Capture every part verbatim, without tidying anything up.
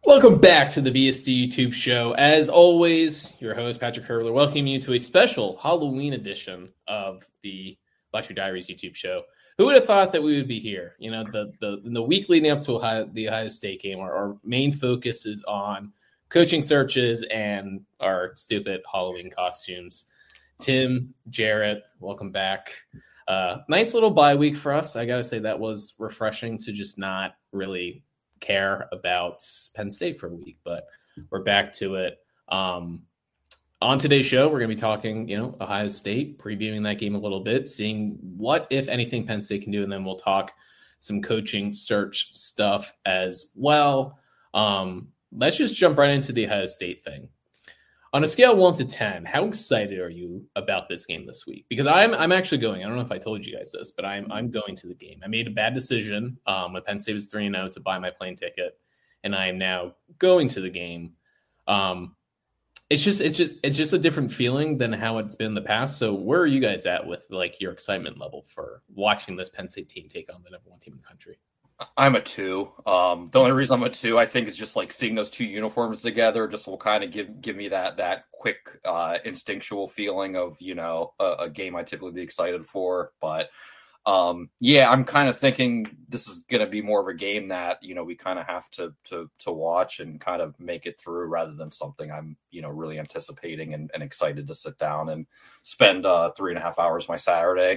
Welcome back to the B S D YouTube show. As always, your host, Patrick Herbler, welcoming you to a special Halloween edition of the Black Shoe Diaries YouTube show. Who would have thought that we would be here? You know, the the, the week leading up to Ohio, the Ohio State game, our, our main focus is on coaching searches and our stupid Halloween costumes. Tim, Jarrett, welcome back. Uh, nice little bye week for us. I got to say that was refreshing to just not really care about Penn State for a week, but we're back to it. Um, on today's show, we're going to be talking, you know, Ohio State, previewing that game a little bit, seeing what, if anything, Penn State can do, and then we'll talk some coaching search stuff as well. Um, let's just jump right into the Ohio State thing. On a scale of one to ten, how excited are you about this game this week? Because I'm I'm actually going. I don't know if I told you guys this, but I'm I'm going to the game. I made a bad decision um, when Penn State was three and oh to buy my plane ticket, and I am now going to the game. Um, it's just it's just it's just a different feeling than how it's been in the past. So where are you guys at with like your excitement level for watching this Penn State team take on the number one team in the country? I'm a two. Um, the only reason I'm a two, I think, is just like seeing those two uniforms together just will kind of give give me that that quick uh, instinctual feeling of, you know, a, a game I typically be excited for. But um, yeah, I'm kind of thinking this is going to be more of a game that, you know, we kind of have to to to watch and kind of make it through rather than something I'm, you know, really anticipating and, and excited to sit down and spend uh, three and a half hours my Saturday.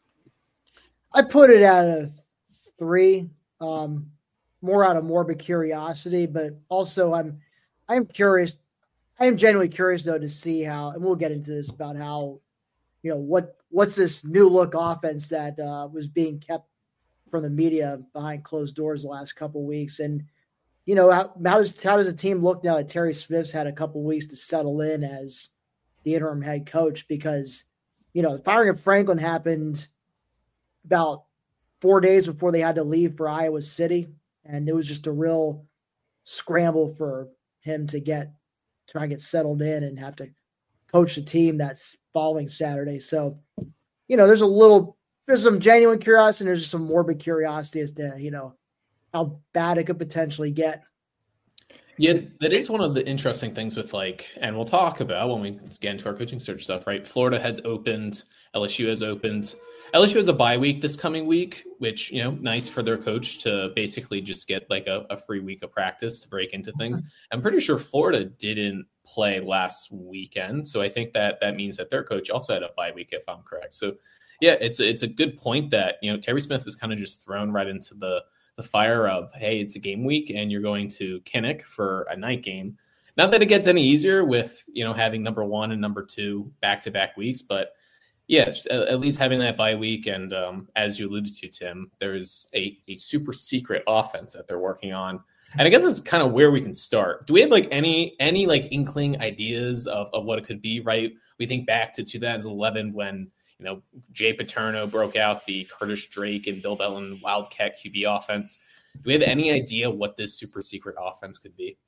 I put it at a three. Um, more out of morbid curiosity, but also I'm, I'm curious. I am genuinely curious though to see how, and we'll get into this about how, you know, what what's this new look offense that uh, was being kept from the media behind closed doors the last couple of weeks, and you know how, how does how does the team look now that Terry Smith's had a couple of weeks to settle in as the interim head coach? Because you know the firing of Franklin happened about four days before they had to leave for Iowa City. And it was just a real scramble for him to get, try and get settled in and have to coach the team that's following Saturday. So, you know, there's a little, there's some genuine curiosity and there's some morbid curiosity as to, you know, how bad it could potentially get. Yeah, that is one of the interesting things with like, and we'll talk about when we get into our coaching search stuff, right? Florida has opened, L S U has opened. L S U has a bye week this coming week, which, you know, nice for their coach to basically just get like a, a free week of practice to break into things. I'm pretty sure Florida didn't play last weekend. So I think that that means that their coach also had a bye week, if I'm correct. So yeah, it's, it's a good point that, you know, Terry Smith was kind of just thrown right into the, the fire of, hey, it's a game week and you're going to Kinnick for a night game. Not that it gets any easier with, you know, having number one and number two back-to-back weeks, but yeah, at least having that bye week. And um, as you alluded to, Tim, there's a, a super secret offense that they're working on. And I guess it's kind of where we can start. Do we have like any any like inkling ideas of, of what it could be, right? We think back to two thousand eleven when, you know, Jay Paterno broke out the Curtis Drake and Bill Bellin Wildcat Q B offense. Do we have any idea what this super secret offense could be?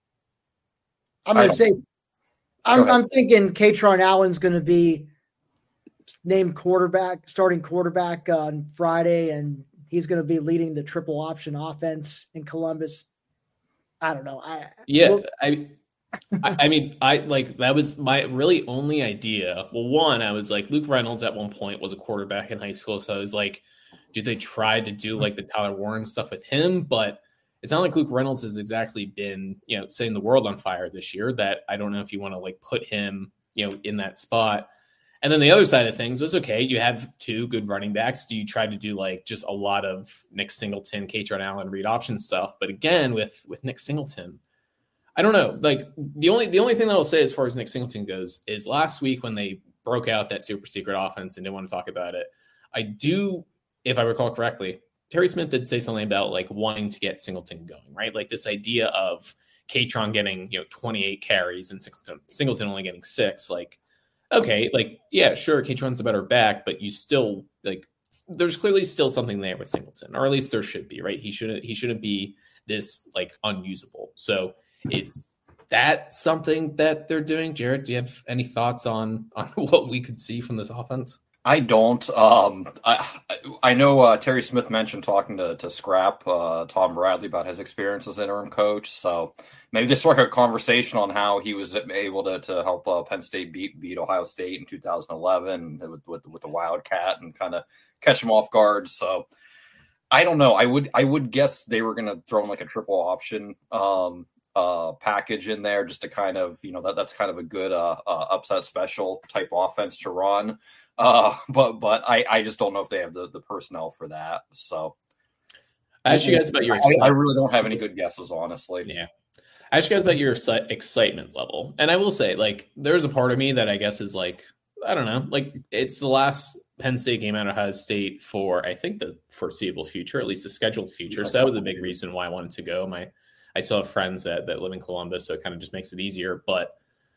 I'm going to say, I'm, I'm thinking Katron Allen's going to be named quarterback, starting quarterback on Friday, and he's going to be leading the triple option offense in Columbus. I don't know. I yeah, well, I, I mean, I like that was my really only idea. Well, one, I was like, Luke Reynolds at one point was a quarterback in high school, so I was like, did they try to do like the Tyler Warren stuff with him? But it's not like Luke Reynolds has exactly been, you know, setting the world on fire this year. That I don't know if you want to like put him, you know, in that spot. And then the other side of things was, okay, you have two good running backs. Do you try to do like just a lot of Nick Singleton, Katron Allen, read option stuff? But again, with with Nick Singleton, I don't know. Like the only the only thing that I'll say as far as Nick Singleton goes is last week when they broke out that super secret offense and didn't want to talk about it, I do, if I recall correctly, Terry Smith did say something about like wanting to get Singleton going, right? Like this idea of Katron getting, you know, twenty-eight carries and Singleton, Singleton only getting six, like, okay, like, yeah, sure, Katron's a better back, but you still, like, there's clearly still something there with Singleton, or at least there should be, right? He shouldn't he shouldn't be this, like, unusable. So is that something that they're doing? Jared, do you have any thoughts on, on what we could see from this offense? I don't. Um, I I know uh, Terry Smith mentioned talking to to Scrap uh, Tom Bradley about his experience as interim coach. So maybe just like a conversation on how he was able to to help uh, Penn State beat beat Ohio State in two thousand eleven with with, with the Wildcat and kind of catch him off guard. So I don't know. I would I would guess they were going to throw in like a triple option um, uh, package in there just to kind of, you know, that that's kind of a good uh, uh, upset special type offense to run. Uh, but but I, I just don't know if they have the, the personnel for that. So I asked you guys about your. I, I really don't have any good guesses, honestly. Yeah, I asked you guys about your excitement level, and I will say, like, there's a part of me that I guess is like, I don't know, like it's the last Penn State game out of Ohio State for I think the foreseeable future, at least the scheduled future. So that was a big reason why I wanted to go. My I still have friends that that live in Columbus, so it kind of just makes it easier, but.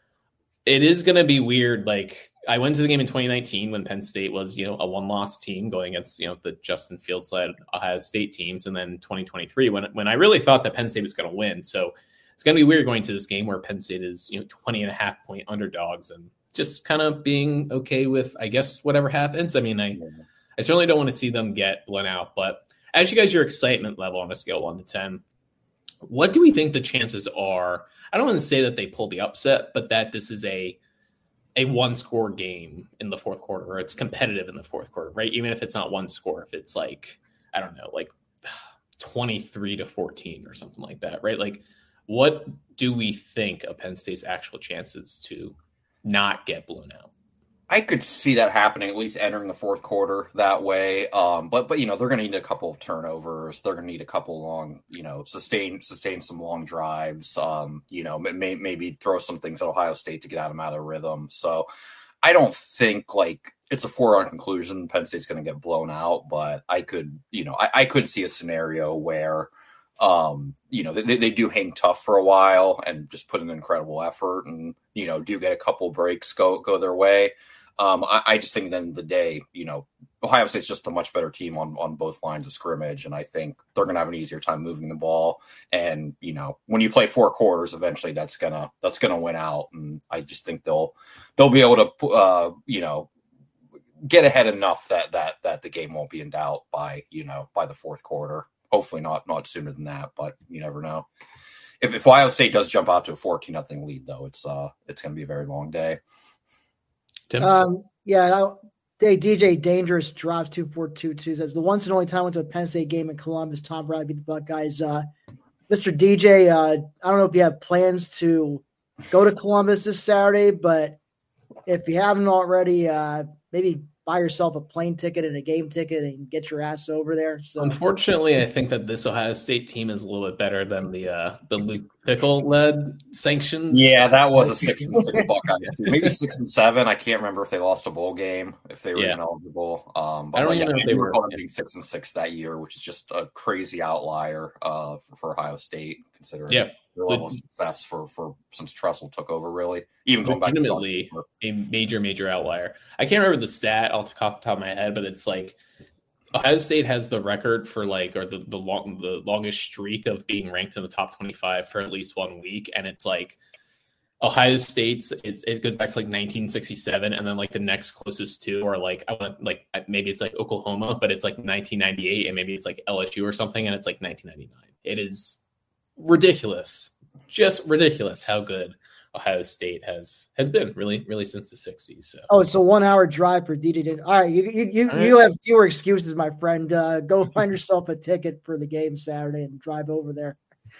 It is going to be weird. Like I went to the game in twenty nineteen when Penn State was, you know, a one-loss team going against, you know, the Justin Fields-led Ohio State teams. And then twenty twenty-three when, when I really thought that Penn State was going to win. So it's going to be weird going to this game where Penn State is, you know, twenty and a half point underdogs and just kind of being okay with, I guess, whatever happens. I mean, I, yeah. I certainly don't want to see them get blown out, but as you guys, your excitement level on a scale one to ten, what do we think the chances are? I don't want to say that they pull the upset, but that this is a a one score game in the fourth quarter, or it's competitive in the fourth quarter, right? Even if it's not one score, if it's like, I don't know, like twenty-three to fourteen or something like that, right? Like, what do we think of Penn State's actual chances to not get blown out? I could see that happening, at least entering the fourth quarter that way. Um, but, but you know, they're going to need a couple of turnovers. They're going to need a couple long, you know, sustain sustain some long drives. Um, you know, may, maybe throw some things at Ohio State to get them out of rhythm. So I don't think like it's a foregone conclusion Penn State's going to get blown out. But I could, you know, I, I could see a scenario where, um, you know, they, they do hang tough for a while and just put an incredible effort and, you know, do get a couple breaks go go their way. Um, I, I just think at the end of the day, you know, Ohio State's just a much better team on, on both lines of scrimmage. And I think they're going to have an easier time moving the ball. And, you know, when you play four quarters, eventually that's going to, that's going to win out. And I just think they'll, they'll be able to, uh, you know, get ahead enough that, that, that the game won't be in doubt by, you know, by the fourth quarter. Hopefully not, not sooner than that, but you never know. If, if Ohio State does jump out to a fourteen nothing lead though, it's uh, it's going to be a very long day. Tim? Um, yeah, they D J Dangerous drops two four two two says the once and only time I went to a Penn State game in Columbus, Tom Bradley beat the Buckeyes. Uh, Mister D J, uh, I don't know if you have plans to go to Columbus this Saturday, but if you haven't already, uh, maybe buy yourself a plane ticket and a game ticket and get your ass over there. So unfortunately, I think that this Ohio State team is a little bit better than the uh, the Luke Pickle led sanctions. Yeah, that was a six and six Buckeyes team. Maybe six and seven. I can't remember if they lost a bowl game, if they were yeah. ineligible. Um, but I don't like, even yeah, know if they were yeah. being six and six that year, which is just a crazy outlier uh, for, for Ohio State, considering yeah. their level of success for, for since Tressel took over. Really, even going legitimately back to a major major outlier. I can't remember the stat off the top of my head, but it's like Ohio State has the record for like, or the the long the longest streak of being ranked in the top twenty-five for at least one week, and it's like Ohio State's it's, it goes back to like nineteen sixty-seven, and then like the next closest two are like I want like maybe it's like Oklahoma, but it's like nineteen ninety-eight, and maybe it's like L S U or something, and it's like nineteen ninety-nine. It is ridiculous, just ridiculous how good Ohio State has has been really, really since the sixties. So. Oh, it's a one-hour drive for D J. All right, you you you, right. you have fewer excuses, my friend. Uh, go find yourself a ticket for the game Saturday and drive over there.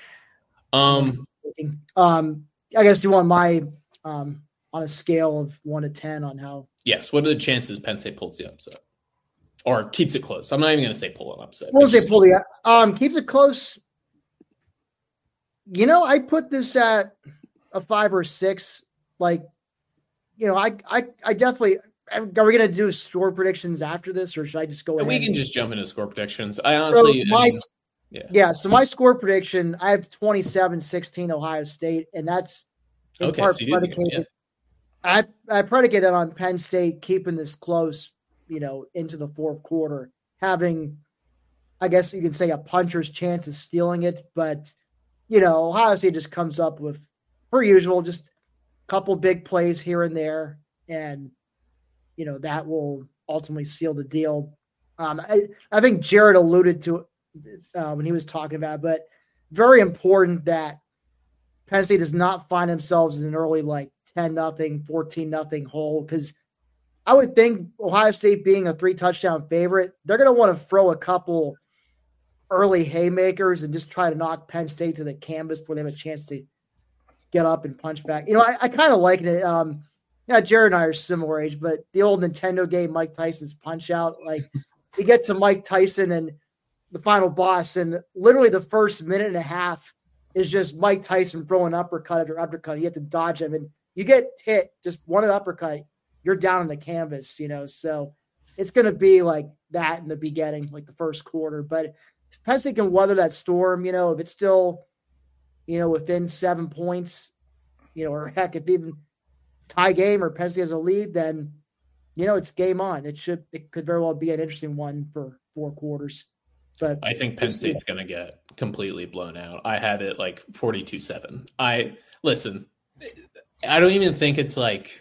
Um, um, I guess you want my um on a scale of one to ten on how. Yes, what are the chances Penn State pulls the upset or keeps it close? I'm not even going to say pull an upset. We'll say pull the um keeps it close. You know, I put this at a five or six. Like, you know, I I I definitely are we going to do score predictions after this, or should I just go ahead? We can just jump into score predictions. I honestly, so my, I mean, yeah, yeah. So my score prediction, I have twenty-seven sixteen Ohio State, and that's in okay, part so predicated. Yeah. I I predicated on Penn State keeping this close, you know, into the fourth quarter, having, I guess you could say, a puncher's chance of stealing it, but you know, Ohio State just comes up with, per usual, just a couple big plays here and there, and you know that will ultimately seal the deal. Um, I, I think Jared alluded to it uh, when he was talking about it, but very important that Penn State does not find themselves in an early like ten nothing, fourteen nothing hole, because I would think Ohio State being a three touchdown favorite, they're going to want to throw a couple early haymakers and just try to knock Penn State to the canvas before they have a chance to get up and punch back. You know, I, I kind of like it. Um, yeah, Jared and I are similar age, but the old Nintendo game, Mike Tyson's Punch Out, like you get to Mike Tyson and the final boss, and literally the first minute and a half is just Mike Tyson throwing uppercut after uppercut. You have to dodge him, and you get hit just one uppercut, you're down on the canvas, you know. So it's going to be like that in the beginning, like the first quarter. But if Penn State can weather that storm, you know, if it's still, you know, within seven points, you know, or heck, if even tie game or Penn State has a lead, then, you know, it's game on. It should, it could very well be an interesting one for four quarters. But I think Penn State's going to get completely blown out. I had it like forty-two seven. I listen, I don't even think it's like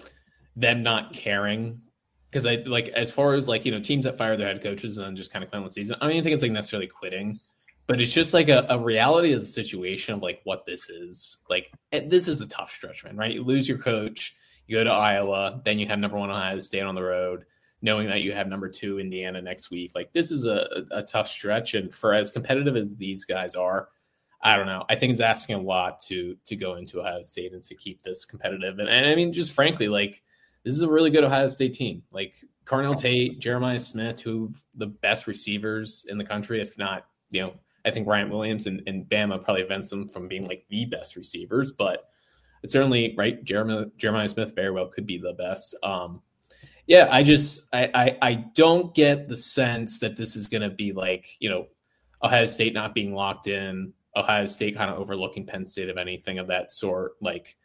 them not caring, because I like, as far as like, you know, teams that fire their head coaches and then just kind of quit on the season, I don't even think it's like necessarily quitting, but it's just like a, a reality of the situation of like what this is. Like, this is a tough stretch, man, right? You lose your coach, you go to Iowa, then you have number one Ohio State on the road, knowing that you have number two Indiana next week. Like, this is a, a tough stretch. And for as competitive as these guys are, I don't know. I think it's asking a lot to to go into Ohio State and to keep this competitive. And, and I mean, just frankly, like, this is a really good Ohio State team. Like Carnell Tate, Jeremiah Smith, who the best receivers in the country, if not, you know, I think Ryan Williams and, and Bama probably prevents them from being like the best receivers, but it's certainly right. Jeremiah, Jeremiah Smith very well could be the best. Um, yeah, I just, I, I, I don't get the sense that this is going to be like, you know, Ohio State not being locked in, Ohio State kind of overlooking Penn State of anything of that sort. Like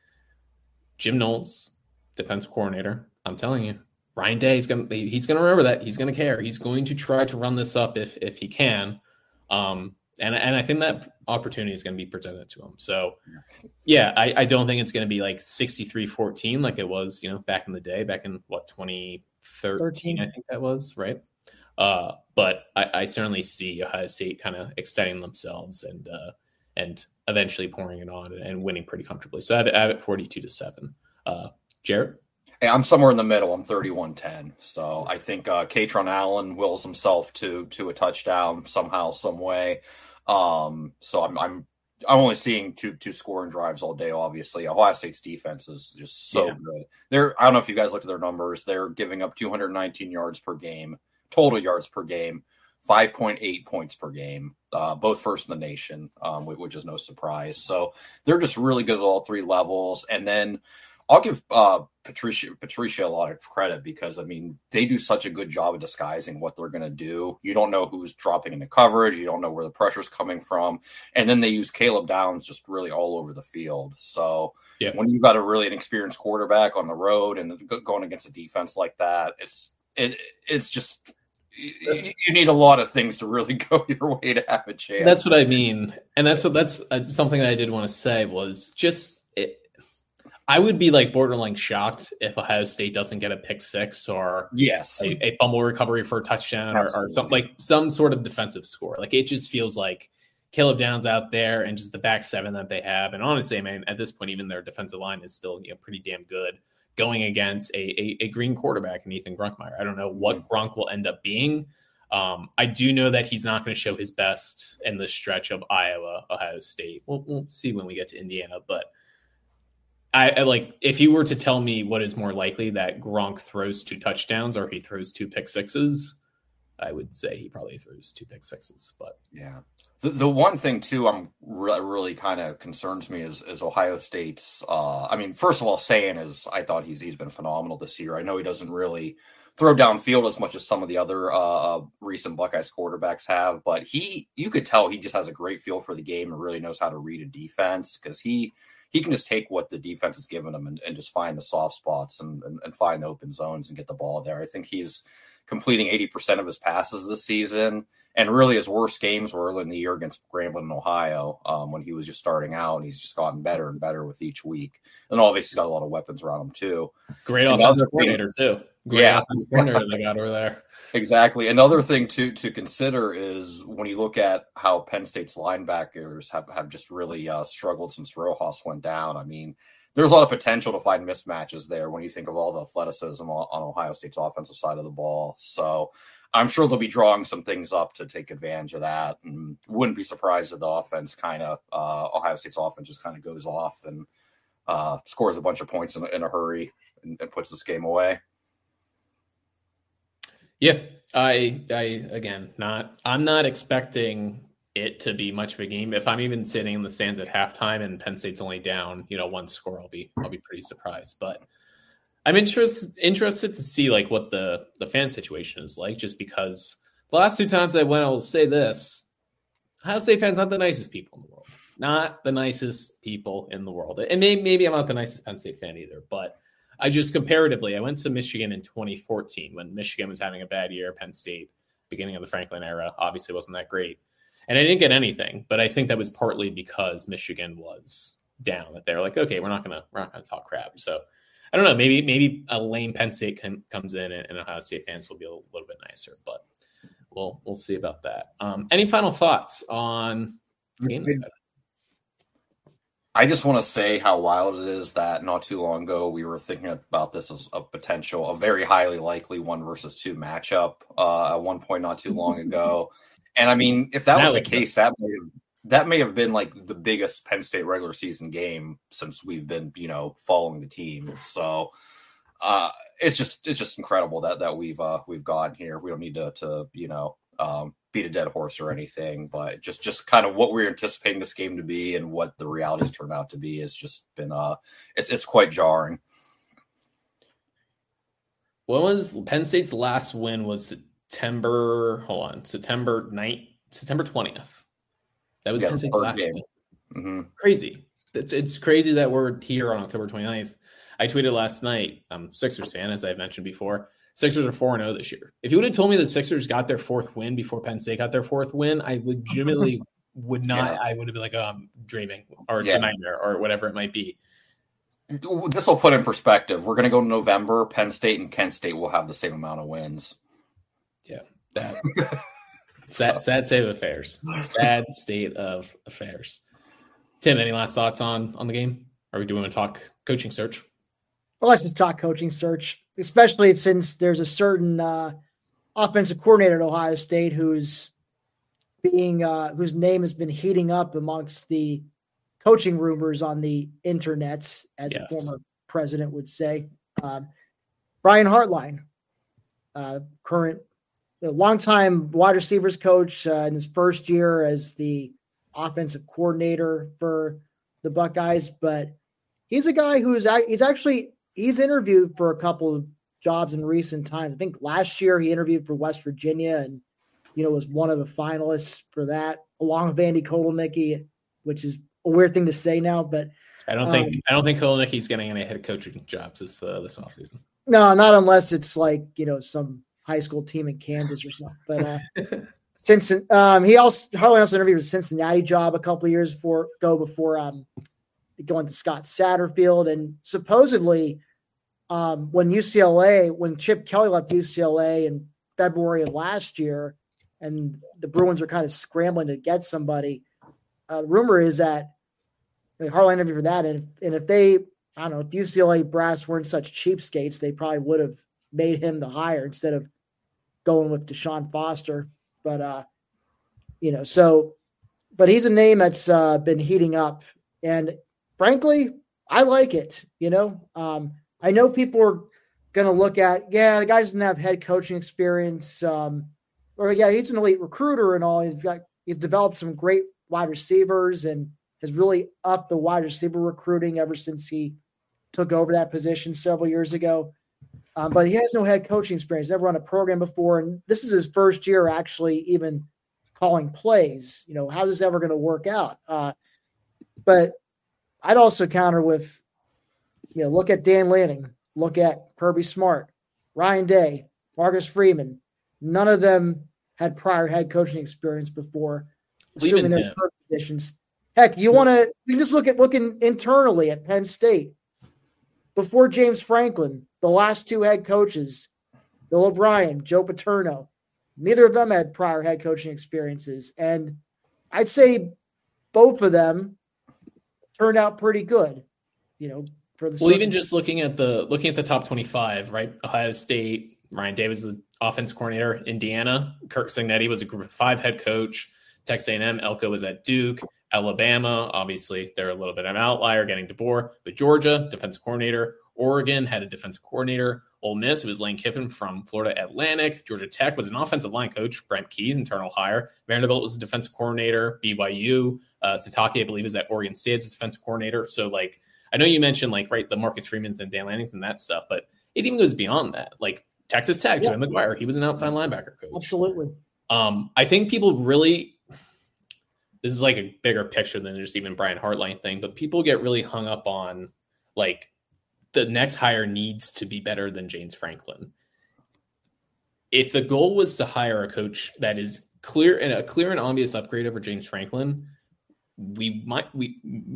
Jim Knowles, defensive coordinator, I'm telling you, Ryan Day is going to, he's going to remember that. He's going to care. He's going to try to run this up if, if he can. Um, and, and I think that opportunity is going to be presented to him. So yeah, I, I don't think it's going to be like sixty-three fourteen, like it was, you know, back in the day, back in what, twenty thirteen, I think that was, right. Uh, but I, I certainly see Ohio State kind of extending themselves and, uh, and eventually pouring it on and, and winning pretty comfortably. So I have, I have it forty-two to seven. Uh, Jared? Hey, I'm somewhere in the middle. I'm thirty-one ten. So I think uh, Katron Allen wills himself to to a touchdown somehow, some way. Um, so I'm I'm I'm only seeing two two scoring drives all day. Obviously, Ohio State's defense is just so yeah. good. They're I don't know if you guys looked at their numbers. They're giving up two hundred nineteen yards per game, total yards per game, five point eight points per game, uh, both first in the nation, um, which is no surprise. So they're just really good at all three levels. And then I'll give uh, Patricia Patricia a lot of credit because, I mean, they do such a good job of disguising what they're going to do. You don't know who's dropping into coverage. You don't know where the pressure's coming from. And then they use Caleb Downs just really all over the field. So yeah. when you've got a really inexperienced quarterback on the road and going against a defense like that, it's it it's just you, you need a lot of things to really go your way to have a chance. That's what I mean. And that's what that's uh, something that I did want to say was just it. I would be like borderline shocked if Ohio State doesn't get a pick six or yes, a, a fumble recovery for a touchdown or, or something like some sort of defensive score. Like it just feels like Caleb Downs out there and just the back seven that they have. And honestly, man, at this point, even their defensive line is still, you know, pretty damn good going against a, a, a green quarterback in Ethan Grunkmeyer. I don't know what mm-hmm. Grunk will end up being. Um, I do know that he's not going to show his best in the stretch of Iowa, Ohio State. We'll, we'll see when we get to Indiana, but I, I like if you were to tell me what is more likely that Gronk throws two touchdowns or he throws two pick sixes, I would say he probably throws two pick sixes. But yeah, the the one thing too, I'm re- really kind of concerns me is is Ohio State's. Uh, I mean, first of all, saying is I thought he's he's been phenomenal this year. I know he doesn't really throw downfield as much as some of the other uh, recent Buckeyes quarterbacks have, but he you could tell he just has a great feel for the game and really knows how to read a defense because he. He can just take what the defense has given him and, and just find the soft spots and, and, and find the open zones and get the ball there. I think he's completing eighty percent of his passes this season. And really his worst games were early in the year against Grambling in Ohio um, when he was just starting out. And he's just gotten better and better with each week. And obviously he's got a lot of weapons around him too. Great and offensive coordinator too. great Yeah. offensive coordinator they got over there. Exactly. Another thing to to consider is when you look at how Penn State's linebackers have, have just really uh, struggled since Rojas went down. I mean, there's a lot of potential to find mismatches there when you think of all the athleticism on, on Ohio State's offensive side of the ball. So I'm sure they'll be drawing some things up to take advantage of that. And wouldn't be surprised if the offense kind of, uh, Ohio State's offense just kind of goes off and uh, scores a bunch of points in, in a hurry and, and puts this game away. Yeah, I, I again, not, I'm not expecting it to be much of a game. If I'm even sitting in the stands at halftime and Penn State's only down, you know, one score, I'll be, I'll be pretty surprised. But I'm interested, interested to see like what the, the fan situation is like, just because the last two times I went, I'll say this: Ohio State fans aren't the nicest people in the world. Not the nicest people in the world. And maybe, maybe I'm not the nicest Penn State fan either, but I just comparatively, I went to Michigan in twenty fourteen when Michigan was having a bad year. Penn State, beginning of the Franklin era, obviously wasn't that great. And I didn't get anything, but I think that was partly because Michigan was down. That they're like, okay, we're not gonna we're not gonna talk crap. So I don't know. Maybe maybe a lame Penn State can, comes in and, and Ohio State fans will be a little bit nicer. But we'll we'll see about that. Um, any final thoughts on the game? I just want to say how wild it is that not too long ago we were thinking about this as a potential, a very highly likely one versus two matchup uh, at one point not too long ago. And I mean, if that, that was the case, that may have, that may have been like the biggest Penn State regular season game since we've been, you know, following the team. So uh, it's just it's just incredible that that we've uh, we've gotten here. We don't need to to you know um, beat a dead horse or anything, but just just kind of what we're anticipating this game to be and what the realities turned out to be has just been uh it's it's quite jarring. What was Penn State's last win? Was September, hold on, September ninth, September twentieth. That was yeah, Penn State's last game. Win. Mm-hmm. Crazy. It's, it's crazy that we're here on October twenty-ninth. I tweeted last night, I'm Sixers fan, as I've mentioned before. Sixers are four and oh this year. If you would have told me the Sixers got their fourth win before Penn State got their fourth win, I legitimately would not. Yeah. I would have been like, oh, I'm dreaming, or it's yeah. a nightmare, or whatever it might be. This will put in perspective. We're going to go to November. Penn State and Kent State will have the same amount of wins. Yeah, that sad, sad state of affairs. Sad state of affairs. Tim, any last thoughts on on the game? Are we doing a talk coaching search? Well, let's just talk coaching search, especially since there's a certain uh, offensive coordinator at Ohio State who's being uh, whose name has been heating up amongst the coaching rumors on the internets, as yes. a former president would say. Um, Brian Hartline, uh, current you know, longtime wide receivers coach uh, in his first year as the offensive coordinator for the Buckeyes, but he's a guy who's he's actually he's interviewed for a couple of jobs in recent times. I think last year he interviewed for West Virginia and, you know, was one of the finalists for that, along with Andy Kotelnicki, which is a weird thing to say now, but I don't think um, I don't think Kotelnicki's getting any head coaching jobs this uh, this offseason. No, not unless it's like, you know, some high school team in Kansas or something. But uh, since um, he also Hartline also interviewed with a Cincinnati job a couple of years before go before um. going to Scott Satterfield, and supposedly um, when U C L A, when Chip Kelly left U C L A in February of last year, and the Bruins are kind of scrambling to get somebody, uh, the rumor is that I mean, Hartline interviewed for that, and if, and if they, I don't know, if U C L A brass weren't such cheapskates, they probably would have made him the hire instead of going with Deshaun Foster. But uh, you know, so, but he's a name that's uh, been heating up, and frankly, I like it. You know, um, I know people are going to look at, yeah, the guy doesn't have head coaching experience, um, or yeah, he's an elite recruiter and all. He's got he's developed some great wide receivers and has really upped the wide receiver recruiting ever since he took over that position several years ago. Um, but he has no head coaching experience, never run a program before, and this is his first year actually even calling plays. You know, how's this ever going to work out? Uh, but I'd also counter with, you know, look at Dan Lanning, look at Kirby Smart, Ryan Day, Marcus Freeman. None of them had prior head coaching experience before, assuming their positions. Heck, you want to you just look at looking internally at Penn State. Before James Franklin, the last two head coaches Bill O'Brien, Joe Paterno. Neither of them had prior head coaching experiences. And I'd say both of them turned out pretty good, you know, for the Well, even just looking at the looking at the top twenty-five, right? Ohio State, Ryan Day was the offense coordinator. Indiana, Kirk Cignetti was a group of five head coach. Texas A and M, Elko was at Duke. Alabama, obviously, they're a little bit of an outlier getting DeBoer. But Georgia, defensive coordinator. Oregon had a defensive coordinator. Ole Miss, it was Lane Kiffin from Florida Atlantic. Georgia Tech was an offensive line coach. Brent Key, internal hire. Vanderbilt was a defensive coordinator. B Y U, uh, Satake, I believe, is at Oregon State as a defensive coordinator. So, like, I know you mentioned, like, right, the Marcus Freemans and Dan Lannings and that stuff, but it even goes beyond that. Like, Texas Tech, yeah. Joe McGuire, he was an outside linebacker coach. Absolutely. Um, I think people really – this is like a bigger picture than just even Brian Hartline thing, but people get really hung up on, like, the next hire needs to be better than James Franklin. If the goal was to hire a coach that is clear and a clear and obvious upgrade over James Franklin, we might, we,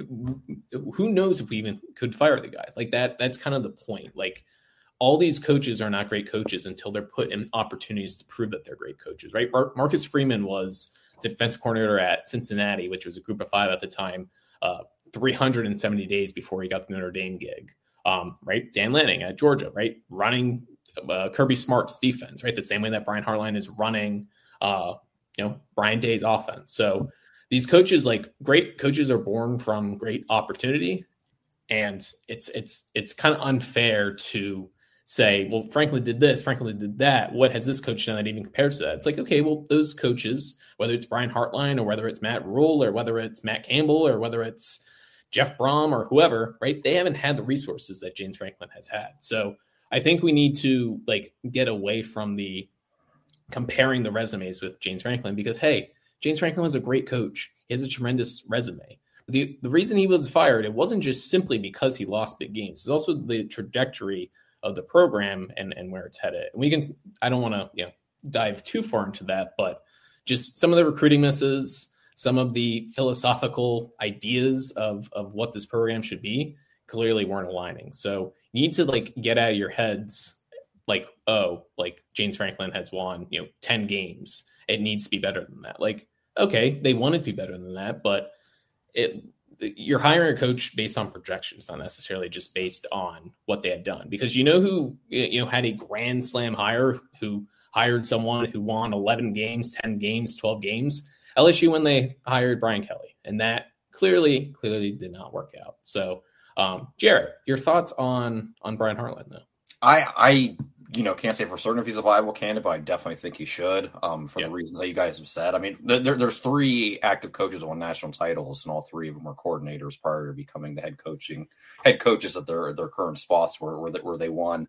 who knows if we even could fire the guy like that. That's kind of the point. Like, all these coaches are not great coaches until they're put in opportunities to prove that they're great coaches, right? Mar- Marcus Freeman was defense coordinator at Cincinnati, which was a group of five at the time, uh, three hundred seventy days before he got the Notre Dame gig. Um, right. Dan Lanning at Georgia, right. Running uh, Kirby Smart's defense, right. The same way that Brian Hartline is running, uh, you know, Brian Day's offense. So these coaches, like, great coaches are born from great opportunity. And it's, it's, it's kind of unfair to say, well, Franklin did this, Franklin did that. What has this coach done that even compares to that? It's like, okay, well, those coaches, whether it's Brian Hartline or whether it's Matt Rule or whether it's Matt Campbell or whether it's Jeff Brom or whoever, right? They haven't had the resources that James Franklin has had. So I think we need to, like, get away from the comparing the resumes with James Franklin because, hey, James Franklin was a great coach. He has a tremendous resume. The, the reason he was fired, it wasn't just simply because he lost big games. It's also the trajectory of the program and, and where it's headed. And we can, I don't want to, you know, dive too far into that, but just some of the recruiting misses, some of the philosophical ideas of, of what this program should be clearly weren't aligning. So you need to, like, get out of your heads, like, oh, like, James Franklin has won, you know, ten games. It needs to be better than that. Like, okay, they want it to be better than that, but it, you're hiring a coach based on projections, not necessarily just based on what they have done. Because you know who, you know, had a grand slam hire who hired someone who won eleven games, ten games, twelve games? L S U when they hired Brian Kelly, and that clearly, clearly did not work out. So, um, Jared, your thoughts on on Brian Hartline, though? I, I, you know, can't say for certain if he's a viable candidate, but I definitely think he should, um, for yeah. the reasons that you guys have said. I mean, there, there's three active coaches who won national titles, and all three of them were coordinators prior to becoming the head coaching head coaches at their their current spots where where they, where they won.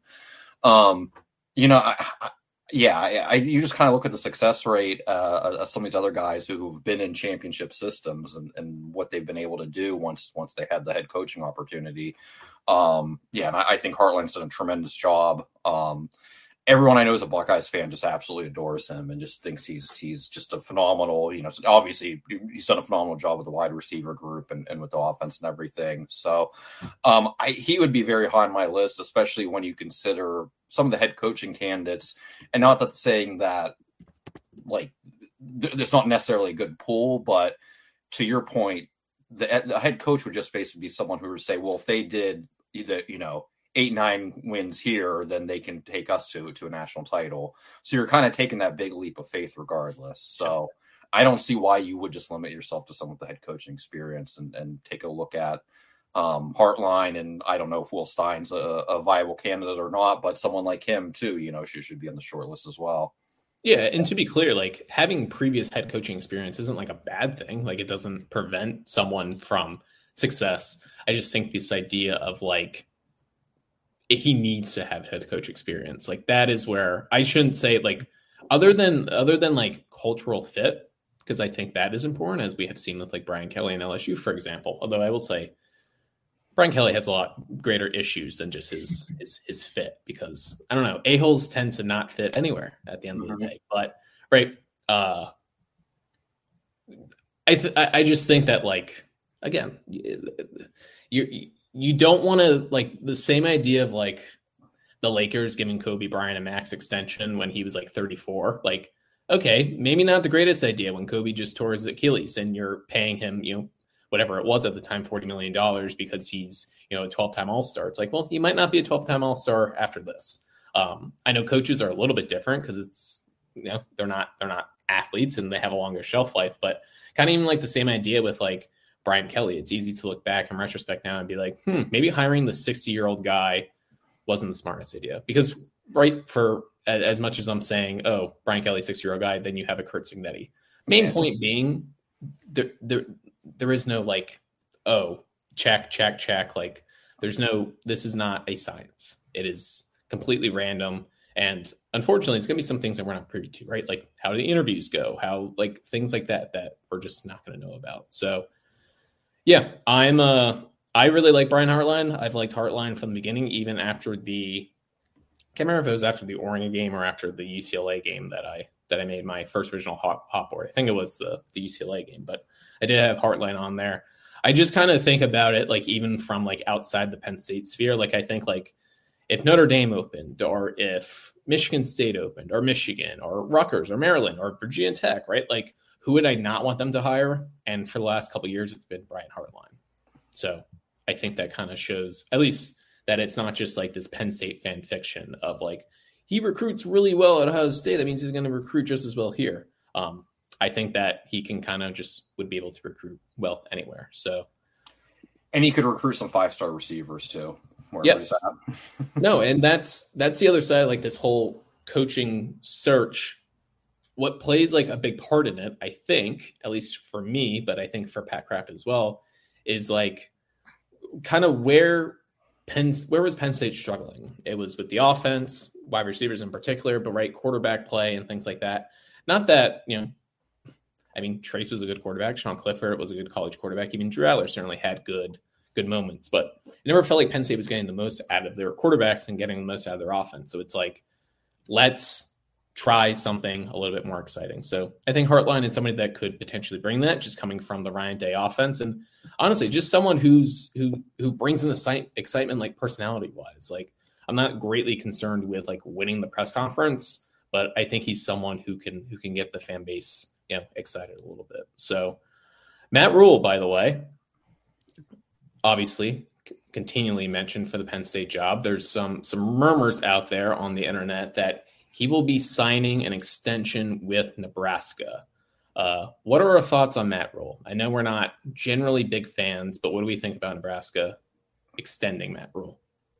Um, you know, I, I Yeah, I, you just kind of look at the success rate uh, of some of these other guys who've been in championship systems and, and what they've been able to do once once they had the head coaching opportunity. Um, yeah, and I, I think Hartline's done a tremendous job. Um, everyone I know is a Buckeyes fan just absolutely adores him and just thinks he's he's just a phenomenal, you know, obviously he's done a phenomenal job with the wide receiver group and, and with the offense and everything. So um, I, he would be very high on my list, especially when you consider some of the head coaching candidates, and not that saying that, like, th- there's not necessarily a good pool, but to your point, the, the head coach would just basically be someone who would say, well, if they did either, you know, eight, nine wins here, then they can take us to, to a national title. So you're kind of taking that big leap of faith regardless. So I don't see why you would just limit yourself to someone with the head coaching experience and, and take a look at um, Hartline. And I don't know if Will Stein's a, a viable candidate or not, but someone like him too, you know, she should be on the short list as well. Yeah. And to be clear, like, having previous head coaching experience isn't like a bad thing. Like, it doesn't prevent someone from success. I just think this idea of, like, he needs to have head coach experience, like, that is where I shouldn't say, like, other than, other than like cultural fit, because I think that is important, as we have seen with, like, Brian Kelly and L S U, for example. Although I will say Brian Kelly has a lot greater issues than just his his, his fit, because I don't know, a-holes tend to not fit anywhere at the end of the day. But right, uh, I th- I just think that, like, again, you you don't want to, like, the same idea of, like, the Lakers giving Kobe Bryant a max extension when he was like thirty-four. Like, okay, maybe not the greatest idea when Kobe just tore his Achilles and you're paying him, you know, whatever it was at the time, forty million dollars because he's, you know, a twelve-time All-Star. It's like, well, he might not be a twelve-time All-Star after this. Um, I know coaches are a little bit different because it's, you know, they're not they're not athletes and they have a longer shelf life, but kind of even like the same idea with like Brian Kelly. It's easy to look back in retrospect now and be like, hmm, maybe hiring the sixty-year-old guy wasn't the smartest idea. Because, right, for as much as I'm saying, oh, Brian Kelly, sixty-year-old guy, then you have a Kurt Signetti. Main yeah, point being, there, there, there is no like, oh, check, check, check. Like, there's no, this is not a science. It is completely random. And unfortunately, it's going to be some things that we're not privy to, right? Like, how do the interviews go? How, like, things like that, that we're just not going to know about. So, yeah, I'm, uh, I really like Brian Hartline. I've liked Hartline from the beginning, even after the, I can't remember if it was after the Oregon game or after the U C L A game that I, that I made my first original hot, hot board. I think it was the, the U C L A game, but I did have Hartline on there. I just kind of think about it, like, even from like outside the Penn State sphere. Like, I think like if Notre Dame opened, or if Michigan State opened, or Michigan, or Rutgers, or Maryland, or Virginia Tech, right? Like, who would I not want them to hire? And for the last couple of years, it's been Brian Hartline. So I think that kind of shows, at least, that it's not just like this Penn State fan fiction of like, he recruits really well at Ohio State. That means he's going to recruit just as well here. Um, I think that he can kind of just would be able to recruit well anywhere. So, and he could recruit some five-star receivers too. Yes. No, and that's that's the other side, like this whole coaching search. What plays like a big part in it, I think, at least for me, but I think for Pat Kraft as well, is like kind of where Penn where was Penn State struggling? It was with the offense, wide receivers in particular, but right, quarterback play and things like that. Not that, you know, I mean, Trace was a good quarterback. Sean Clifford was a good college quarterback. Even Drew Aller certainly had good good moments, but it never felt like Penn State was getting the most out of their quarterbacks and getting the most out of their offense. So it's like, let's try something a little bit more exciting. So I think Hartline is somebody that could potentially bring that, just coming from the Ryan Day offense. And honestly, just someone who's who who brings in the excitement, like personality wise. Like, I'm not greatly concerned with like winning the press conference, but I think he's someone who can who can get the fan base, you know, excited a little bit. So Matt Rhule, by the way, obviously continually mentioned for the Penn State job. There's some some murmurs out there on the internet that he will be signing an extension with Nebraska. Uh, what are our thoughts on Matt Rhule? I know we're not generally big fans, but what do we think about Nebraska extending Matt Rhule?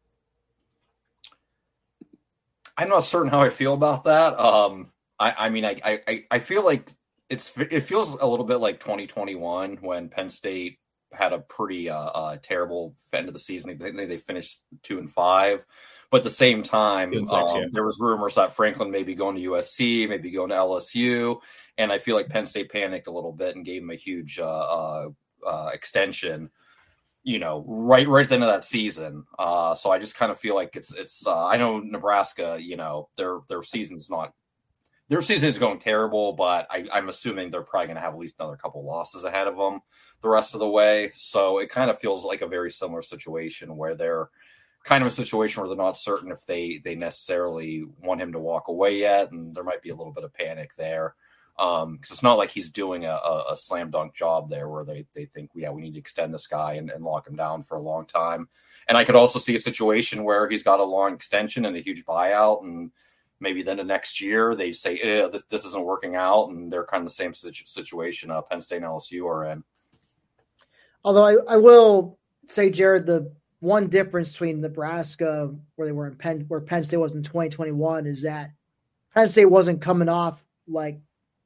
I'm not certain how I feel about that. Um, I, I mean, I, I, I feel like it's it feels a little bit like twenty twenty-one when Penn State had a pretty uh, uh, terrible end of the season. They, they finished two and five, but at the same time, six, um, yeah. there was rumors that Franklin may be going to U S C, maybe going to L S U, and I feel like Penn State panicked a little bit and gave him a huge uh, uh, uh, extension. You know, right, right at the end of that season. Uh, so I just kind of feel like it's, it's. Uh, I know Nebraska. You know, their their season's not. Their season is going terrible, but I, I'm assuming they're probably going to have at least another couple losses ahead of them the rest of the way. So it kind of feels like a very similar situation where they're kind of a situation where they're not certain if they they necessarily want him to walk away yet, and there might be a little bit of panic there. Um, because it's not like he's doing a, a, a slam dunk job there where they, they think, yeah, we need to extend this guy and, and lock him down for a long time. And I could also see a situation where he's got a long extension and a huge buyout, and maybe then the next year they say, eh, this, this isn't working out. And they're kind of the same situation uh, Penn State and L S U are in. Although I, I will say, Jared, the one difference between Nebraska, where they were in Penn, where Penn State was in twenty twenty-one, is that Penn State wasn't coming off like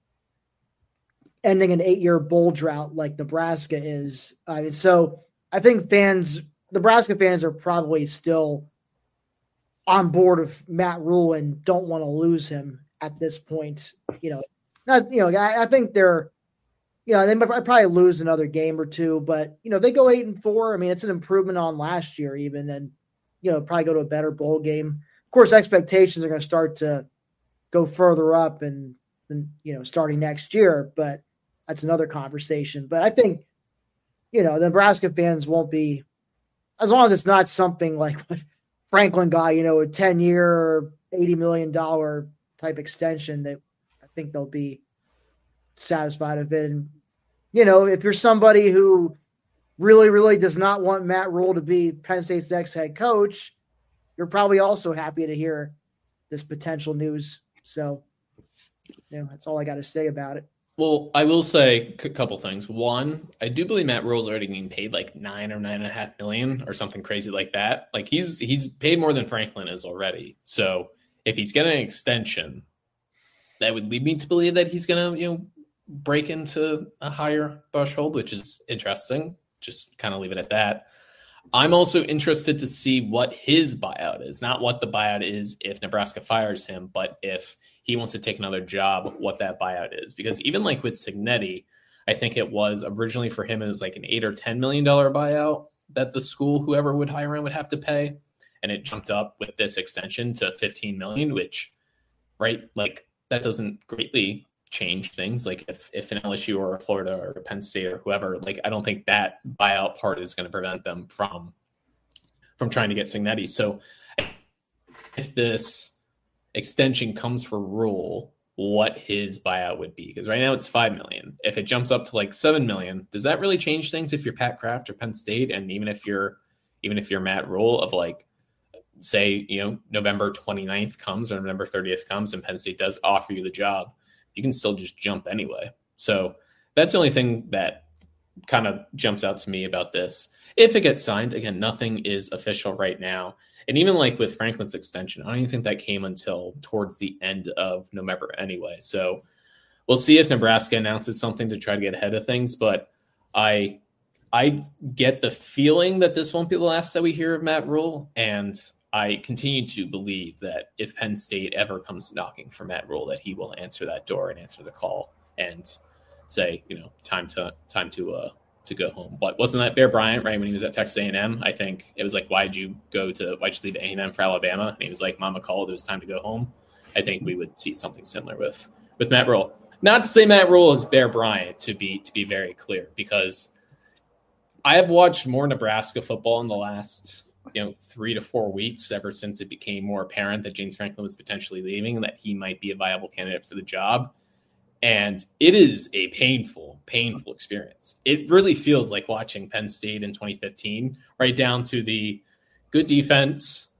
ending an eight-year bowl drought like Nebraska is. I mean, so I think fans, Nebraska fans, are probably still on board with Matt Rhule and don't want to lose him at this point. You know, not you know, I, I think they're, you know, they might probably lose another game or two, but you know, they go eight and four. I mean, it's an improvement on last year, even, and you know, probably go to a better bowl game. Of course, expectations are going to start to go further up, and, and you know, starting next year, but that's another conversation. But I think, you know, the Nebraska fans won't be, as long as it's not something like what Franklin guy, you know, a ten-year, eighty million dollars type extension that I think they'll be satisfied of it. And, you know, if you're somebody who really, really does not want Matt Rhule to be Penn State's next head coach, you're probably also happy to hear this potential news. So, you know, that's all I got to say about it. Well, I will say a couple things. One, I do believe Matt Rhule's already getting paid like nine or nine and a half million or something crazy like that. Like he's he's paid more than Franklin is already. So if he's getting an extension, that would lead me to believe that he's gonna, you know, break into a higher threshold, which is interesting. Just kind of leave it at that. I'm also interested to see what his buyout is, not what the buyout is if Nebraska fires him, but if he wants to take another job, what that buyout is. Because even like with Cignetti, I think it was originally for him, it was like an eight or ten million dollars buyout that the school, whoever would hire him, would have to pay. And it jumped up with this extension to fifteen million dollars, which, right, like that doesn't greatly change things. Like if, if an L S U or a Florida or a Penn State or whoever, like I don't think that buyout part is going to prevent them from, from trying to get Cignetti. So if this extension comes for Rhule, what his buyout would be, because right now it's five million. If it jumps up to like seven million, does that really change things if you're Pat Kraft or Penn State? And even if you're even if you're Matt Rhule, of like, say, you know, November twenty-ninth comes or November thirtieth comes and Penn State does offer you the job, you can still just jump anyway. So that's the only thing that kind of jumps out to me about this. If it gets signed, again, nothing is official right now. And even like with Franklin's extension, I don't even think that came until towards the end of November anyway. So we'll see if Nebraska announces something to try to get ahead of things. But I I get the feeling that this won't be the last that we hear of Matt Rhule. And I continue to believe that if Penn State ever comes knocking for Matt Rhule, that he will answer that door and answer the call and say, you know, time to time to uh to go home. But wasn't that Bear Bryant, right, when he was at Texas A and M? I think it was like, why'd you go to why'd you leave A and M for Alabama? And he was like, Mama called, it was time to go home. I think we would see something similar with with Matt Rhule. Not to say Matt Rhule is Bear Bryant, to be to be very clear, because I have watched more Nebraska football in the last, you know, three to four weeks, ever since it became more apparent that James Franklin was potentially leaving and that he might be a viable candidate for the job. And it is a painful, painful experience. It really feels like watching Penn State in twenty fifteen, right down to the good defense,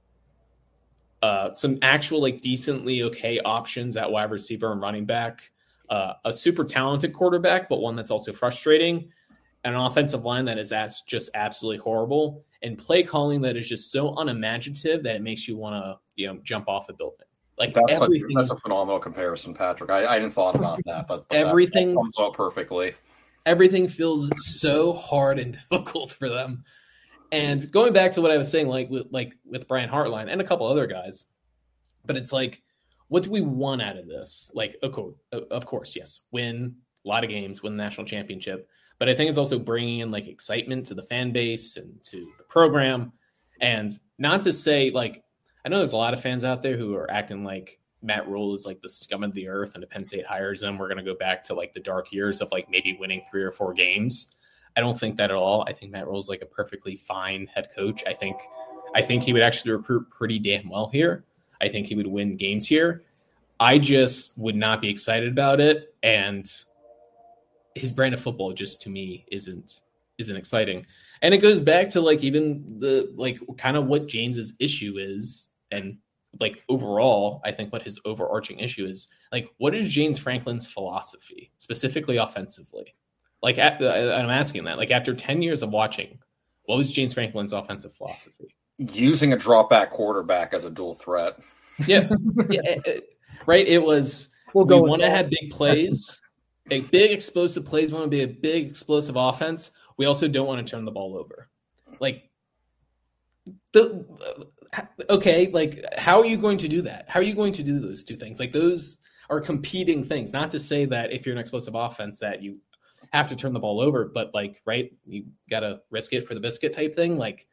uh, some actual like decently okay options at wide receiver and running back, uh, a super talented quarterback, but one that's also frustrating, and an offensive line that is as just absolutely horrible, and play calling that is just so unimaginative that it makes you want to, you know, jump off a building. Like that's, a, that's a phenomenal comparison, Patrick. I, I hadn't thought about that, but, but everything that, that comes out perfectly. Everything feels so hard and difficult for them. And going back to what I was saying, like with like with Brian Hartline and a couple other guys, but it's like, what do we want out of this? Like, okay, of course, yes, win a lot of games, win the national championship. But I think it's also bringing in like excitement to the fan base and to the program. And not to say like, I know there's a lot of fans out there who are acting like Matt Rhule is like the scum of the earth, and if Penn State hires him, we're going to go back to like the dark years of like maybe winning three or four games. I don't think that at all. I think Matt Rhule is like a perfectly fine head coach. I think, I think he would actually recruit pretty damn well here. I think he would win games here. I just would not be excited about it. And his brand of football just to me isn't, isn't exciting. And it goes back to like even the like kind of what James's issue is, and like overall, I think what his overarching issue is, like what is James Franklin's philosophy, specifically offensively? Like at, I'm asking that, like after ten years of watching, what was James Franklin's offensive philosophy? Using a drop back quarterback as a dual threat. Yeah, yeah, right. It was we'll we go want to have big plays, a big explosive plays. We want to be a big explosive offense. We also don't want to turn the ball over. Like the okay, like how are you going to do that? How are you going to do those two things? Like those are competing things. Not to say that if you're an explosive offense that you have to turn the ball over, but like, right, you got to risk it for the biscuit type thing. Like,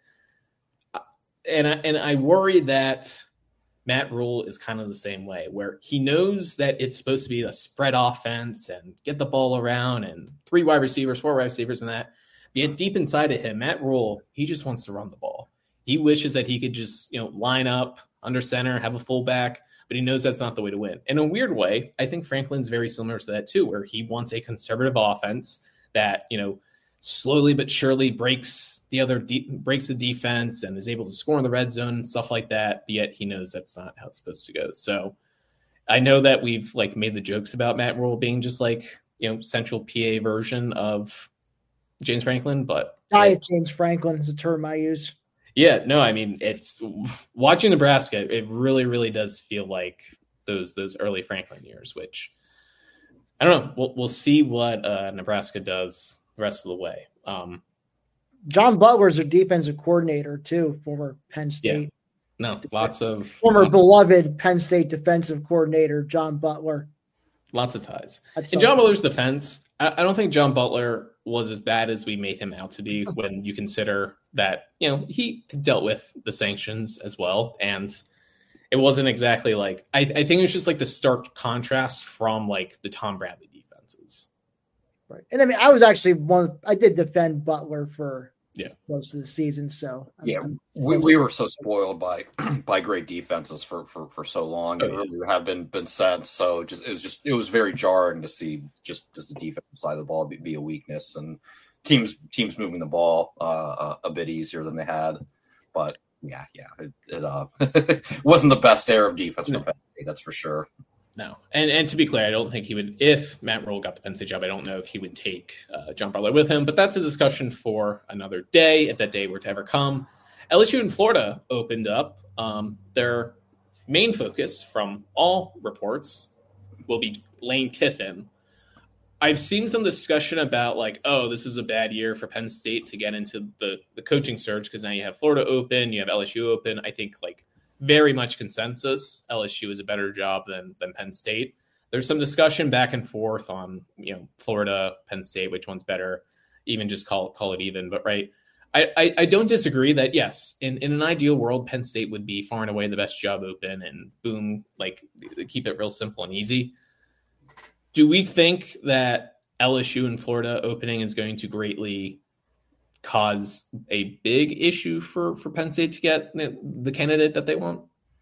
and I, and I worry that Matt Rhule is kind of the same way, where he knows that it's supposed to be a spread offense and get the ball around and three wide receivers, four wide receivers and that. Yet deep inside of him, Matt Rhule, he just wants to run the ball. He wishes that he could just, you know, line up under center, have a fullback, but he knows that's not the way to win. In a weird way, I think Franklin's very similar to that too, where he wants a conservative offense that, you know, slowly but surely breaks the other de- breaks the defense and is able to score in the red zone and stuff like that. But yet he knows that's not how it's supposed to go. So I know that we've like made the jokes about Matt Rule being just like, you know, central P A version of James Franklin, but Diet James Franklin is a term I use. Yeah, no, I mean, it's watching Nebraska, it really, really does feel like those those early Franklin years, which I don't know. We'll we'll see what uh, Nebraska does the rest of the way. Um, John Butler's a defensive coordinator too, former Penn State. Yeah. No, lots of former lots, beloved Penn State defensive coordinator John Butler. Lots of ties. That's in John Butler's defense, I, I don't think John Butler was as bad as we made him out to be when you consider that, you know, he dealt with the sanctions as well. And it wasn't exactly like, I, I think it was just like the stark contrast from like the Tom Bradley defenses. Right. And I mean, I was actually one, I did defend Butler for yeah most of the season. So I'm, yeah, I'm, we, we were so spoiled by by great defenses for, for, for so long, and oh, yeah. we have been been since. So just it was just it was very jarring to see just just the defensive side of the ball be, be a weakness, and teams teams moving the ball uh, a, a bit easier than they had. But yeah, yeah, it, it uh wasn't the best era of defense no. for Penn State, that's for sure. No, and and to be clear, I don't think he would. If Matt Rule got the Penn State job, I don't know if he would take uh, John Butler with him. But that's a discussion for another day, if that day were to ever come. L S U and Florida opened up. Um, their main focus, from all reports, will be Lane Kiffin. I've seen some discussion about like, oh, this is a bad year for Penn State to get into the the coaching surge because now you have Florida open, you have L S U open. I think like. Very much consensus. L S U is a better job than than Penn State. There's some discussion back and forth on, you know, Florida, Penn State, which one's better. Even just call call it even. But right, I, I I don't disagree that yes, in in an ideal world, Penn State would be far and away the best job open, and boom, like keep it real simple and easy. Do we think that L S U and Florida opening is going to greatly cause a big issue for, for Penn State to get the, the candidate that they want,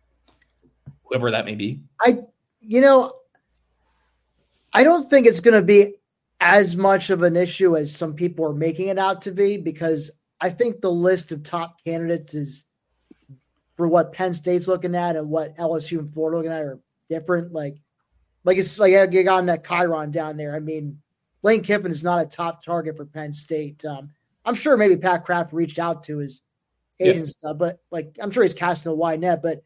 whoever that may be? I, you know, I don't think it's going to be as much of an issue as some people are making it out to be, because I think the list of top candidates is for what Penn State's looking at and what L S U and Florida are looking at are different. Like, like it's like I got on that Chiron down there. I mean, Lane Kiffin is not a top target for Penn State. Um, I'm sure maybe Pat Kraft reached out to his agent yeah. stuff, but like I'm sure he's casting a wide net. But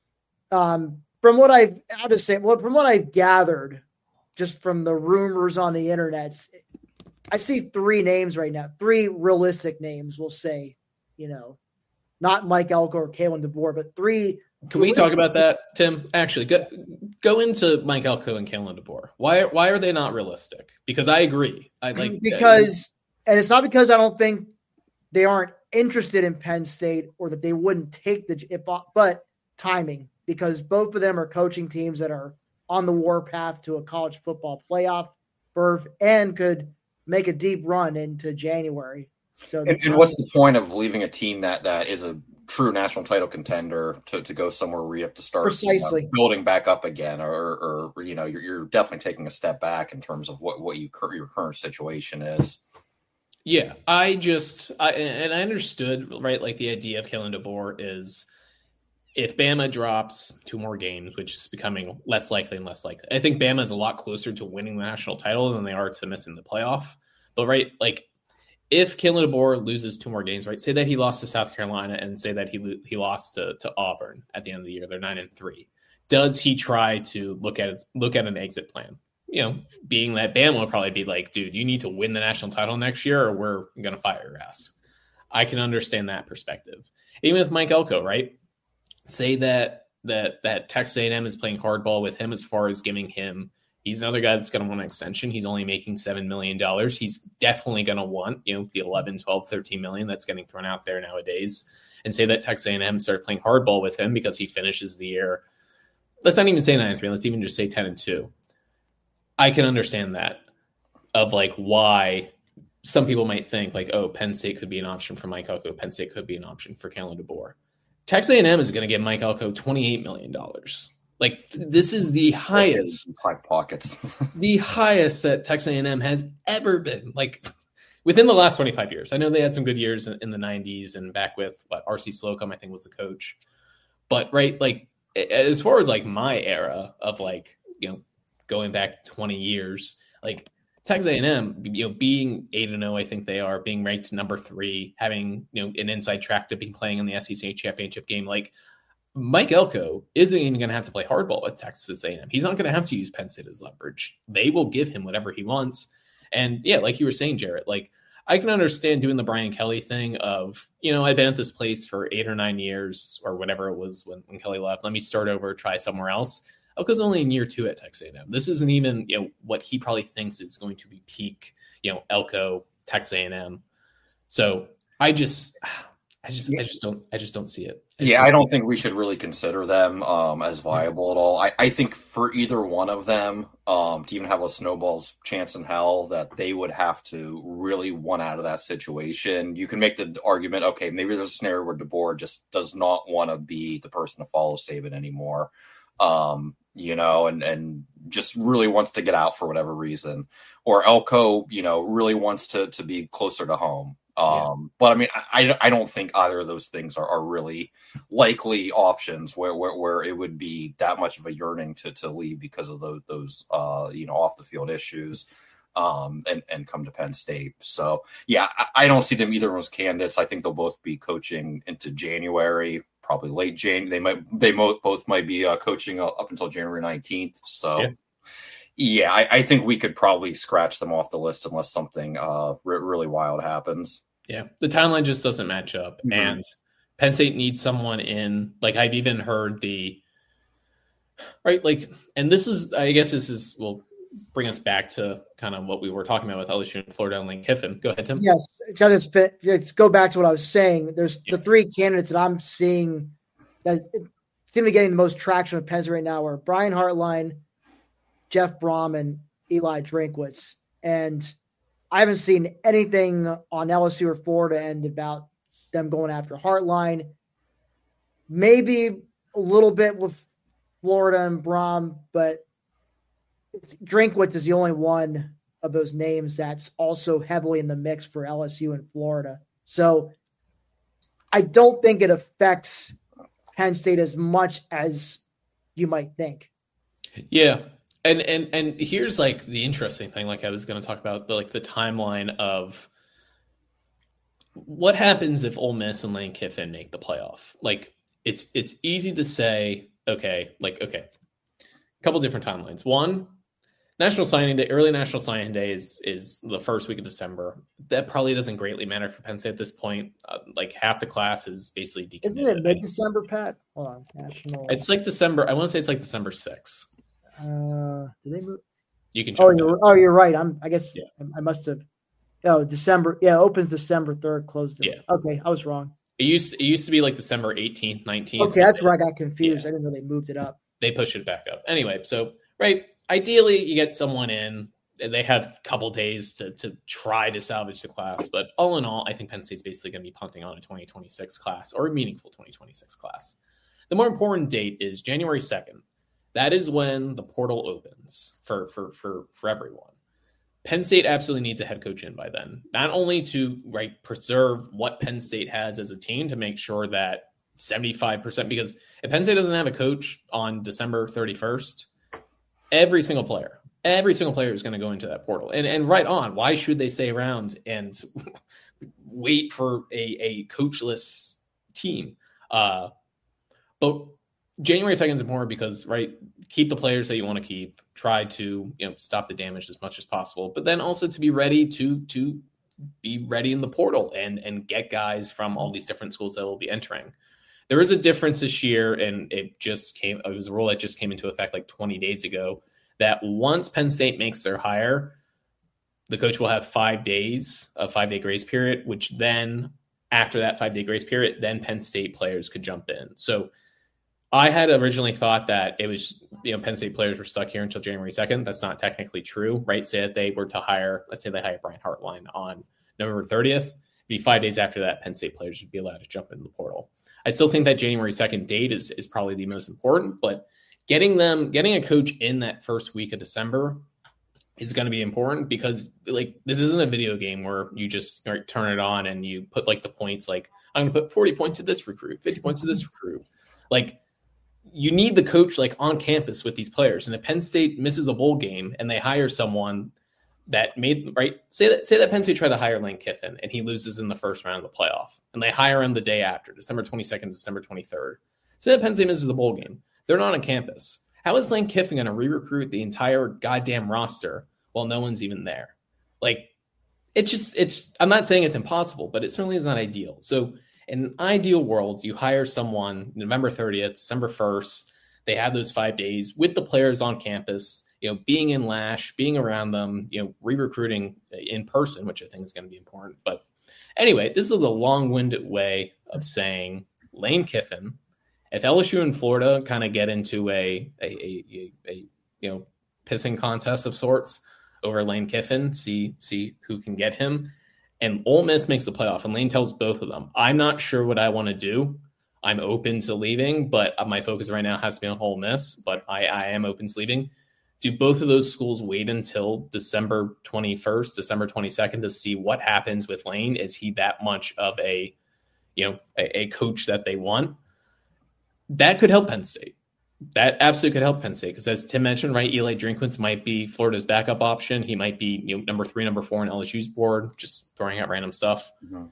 um, from what I've, I'll just say, well, from what I've gathered, just from the rumors on the internet, I see three names right now, three realistic names. We'll say, you know, not Mike Elko or Kalen DeBoer, but three. Can we talk about that, Tim? Actually, go go into Mike Elko and Kalen DeBoer. Why why are they not realistic? Because I agree. I like because. And it's not because I don't think they aren't interested in Penn State or that they wouldn't take the if, but timing, because both of them are coaching teams that are on the warpath to a college football playoff berth and could make a deep run into January. So, and, and what's the point of leaving a team that that is a true national title contender to, to go somewhere where you have to start precisely you know, building back up again, or, or you know you're, you're definitely taking a step back in terms of what what you your current situation is. Yeah, I just I, and I understood, right? Like the idea of Kalen DeBoer is if Bama drops two more games, which is becoming less likely and less likely. I think Bama is a lot closer to winning the national title than they are to missing the playoff. But right, like if Kalen DeBoer loses two more games, right? Say that he lost to South Carolina and say that he he lost to, to Auburn at the end of the year. They're nine and three. Does he try to look at his, look at an exit plan? You know, being that Bama will probably be like, dude, you need to win the national title next year or we're going to fire your ass. I can understand that perspective. Even with Mike Elko, right? Say that that that Texas A and M is playing hardball with him as far as giving him, he's another guy that's going to want an extension. He's only making seven million dollars. He's definitely going to want, you know, the eleven, twelve, thirteen million that's getting thrown out there nowadays. And say that Texas A and M start playing hardball with him because he finishes the year. Let's not even say nine and three. Let's even just say ten and two. I can understand that of like why some people might think like, oh, Penn State could be an option for Mike Elko. Penn State could be an option for Kalen DeBoer. Texas A and M is going to give Mike Elko twenty-eight million dollars. Like this is the highest five pockets, the highest that Texas A and M has ever been. Like within the last twenty-five years. I know they had some good years in, in the nineties and back with what R C Slocum, I think, was the coach. But right, like as far as like my era of like, you know, going back twenty years, like Texas A and M, you know, being eight and oh, I think they are, being ranked number three, having, you know, an inside track to be playing in the S E C championship game. Like Mike Elko isn't even going to have to play hardball at Texas A and M. He's not going to have to use Penn State as leverage. They will give him whatever he wants. And yeah, like you were saying, Jarrett, like I can understand doing the Brian Kelly thing of, you know, I've been at this place for eight or nine years or whatever it was when, when Kelly left. Let me start over, try somewhere else. Elko's only in year two at Texas A and M. This isn't even, you know, what he probably thinks is going to be peak, you know, Elko, Texas A and M. So I just, I just, I just don't, I just don't see it. I yeah, I don't think we should really consider them um, as viable at all. I, I think for either one of them um, to even have a snowball's chance in hell, that they would have to really want out of that situation. You can make the argument, okay, maybe there's a scenario where DeBoer just does not want to be the person to follow Saban anymore. Um, you know, and, and just really wants to get out for whatever reason, or Elko, you know, really wants to, to be closer to home. Um, yeah. But I mean, I, I don't think either of those things are, are really likely options where, where, where it would be that much of a yearning to, to leave because of those, those, uh, you know, off the field issues, um, and, and come to Penn State. So yeah, I, I don't see them either as candidates. I think they'll both be coaching into January. Probably late January. They might, they both both might be uh, coaching up until January nineteenth. So, yeah, yeah I, I think we could probably scratch them off the list unless something uh, re- really wild happens. Yeah, the timeline just doesn't match up, mm-hmm. and Penn State needs someone in. Like I've even heard the right, like, and this is, I guess, this is will bring us back to kind of what we were talking about with L S U and Florida and Lane Kiffin. Go ahead, Tim. Yes, just, just go back to what I was saying. There's yeah. the three candidates that I'm seeing that seem to be getting the most traction with Penn State right now are Brian Hartline, Jeff Brom, and Eli Drinkwitz. And I haven't seen anything on L S U or Florida end about them going after Hartline. Maybe a little bit with Florida and Brom, but It's, Drinkwitz is the only one of those names that's also heavily in the mix for L S U and Florida. So I don't think it affects Penn State as much as you might think. Yeah. And and and here's like the interesting thing, like I was going to talk about the, like the timeline of what happens if Ole Miss and Lane Kiffin make the playoff. Like it's it's easy to say, okay, like okay. A couple different timelines. One, National Signing Day, early National Signing Day is, is the first week of December. That probably doesn't greatly matter for Penn State at this point. Uh, like half the class is basically decommitted. Isn't it mid-December, Pat? Hold on, National. It's like December. I want to say it's like December sixth. Uh, did they move? You can check. Oh, you're, oh, you're right. I'm. I guess yeah. I, I must have. Oh, December. Yeah, opens December third, closed. Yeah. Okay, I was wrong. It used it used to be like December eighteenth, nineteenth. Okay, that's where I got confused. Yeah. I didn't know they moved it up. They pushed it back up. Anyway, so right. Ideally, you get someone in, and they have a couple days to to try to salvage the class. But all in all, I think Penn State's basically going to be punting on a twenty twenty-six class or a meaningful twenty twenty-six class. The more important date is January second. That is when the portal opens for for for for everyone. Penn State absolutely needs a head coach in by then, not only to right preserve what Penn State has as a team to make sure that seventy-five percent, because if Penn State doesn't have a coach on December thirty-first, every single player, every single player is going to go into that portal. And and right on, why should they stay around and wait for a, a coachless team? Uh, but January second is important because, right, keep the players that you want to keep, try to, you know, stop the damage as much as possible, but then also to be ready to to be ready in the portal and and get guys from all these different schools that will be entering. There is a difference this year, and it just came, it was a rule that just came into effect like twenty days ago, that once Penn State makes their hire, the coach will have five days, a five-day grace period, which then, after that five-day grace period, then Penn State players could jump in. So I had originally thought that it was, you know, Penn State players were stuck here until January second. That's not technically true, right? Say that they were to hire, let's say they hire Brian Hartline on November thirtieth. It'd be five days after that, Penn State players would be allowed to jump into the portal. I still think that January second date is, is probably the most important, but getting them, getting a coach in that first week of December is going to be important because, like, this isn't a video game where you just like, turn it on and you put like the points, like, I'm going to put forty points to this recruit, fifty points to this recruit. Like, you need the coach like on campus with these players. And if Penn State misses a bowl game and they hire someone that made right, say that say that Penn State tried to hire Lane Kiffin and he loses in the first round of the playoff, and they hire him the day after, December twenty-second, December twenty-third. Say that Penn State misses the bowl game, they're not on campus. How is Lane Kiffin going to re-recruit the entire goddamn roster while no one's even there? Like, it's just it's. I'm not saying it's impossible, but it certainly is not ideal. So, in an ideal world, you hire someone November thirtieth, December first. They have those five days with the players on campus, you know, being in Lash, being around them, you know, re-recruiting in person, which I think is going to be important. But anyway, this is a long-winded way of saying Lane Kiffin, if L S U and Florida kind of get into a, a, a, a, a, you know, pissing contest of sorts over Lane Kiffin, see, see who can get him, and Ole Miss makes the playoff, and Lane tells both of them, I'm not sure what I want to do. I'm open to leaving, but my focus right now has to be on Ole Miss, but I, I am open to leaving. Do both of those schools wait until December twenty-first, December twenty-second to see what happens with Lane? Is he that much of a, you know, a, a coach that they want? That could help Penn State. That absolutely could help Penn State because, as Tim mentioned, right, Eli Drinkwitz might be Florida's backup option. He might be, you know, number three, number four on L S U's board, just throwing out random stuff. Mm-hmm.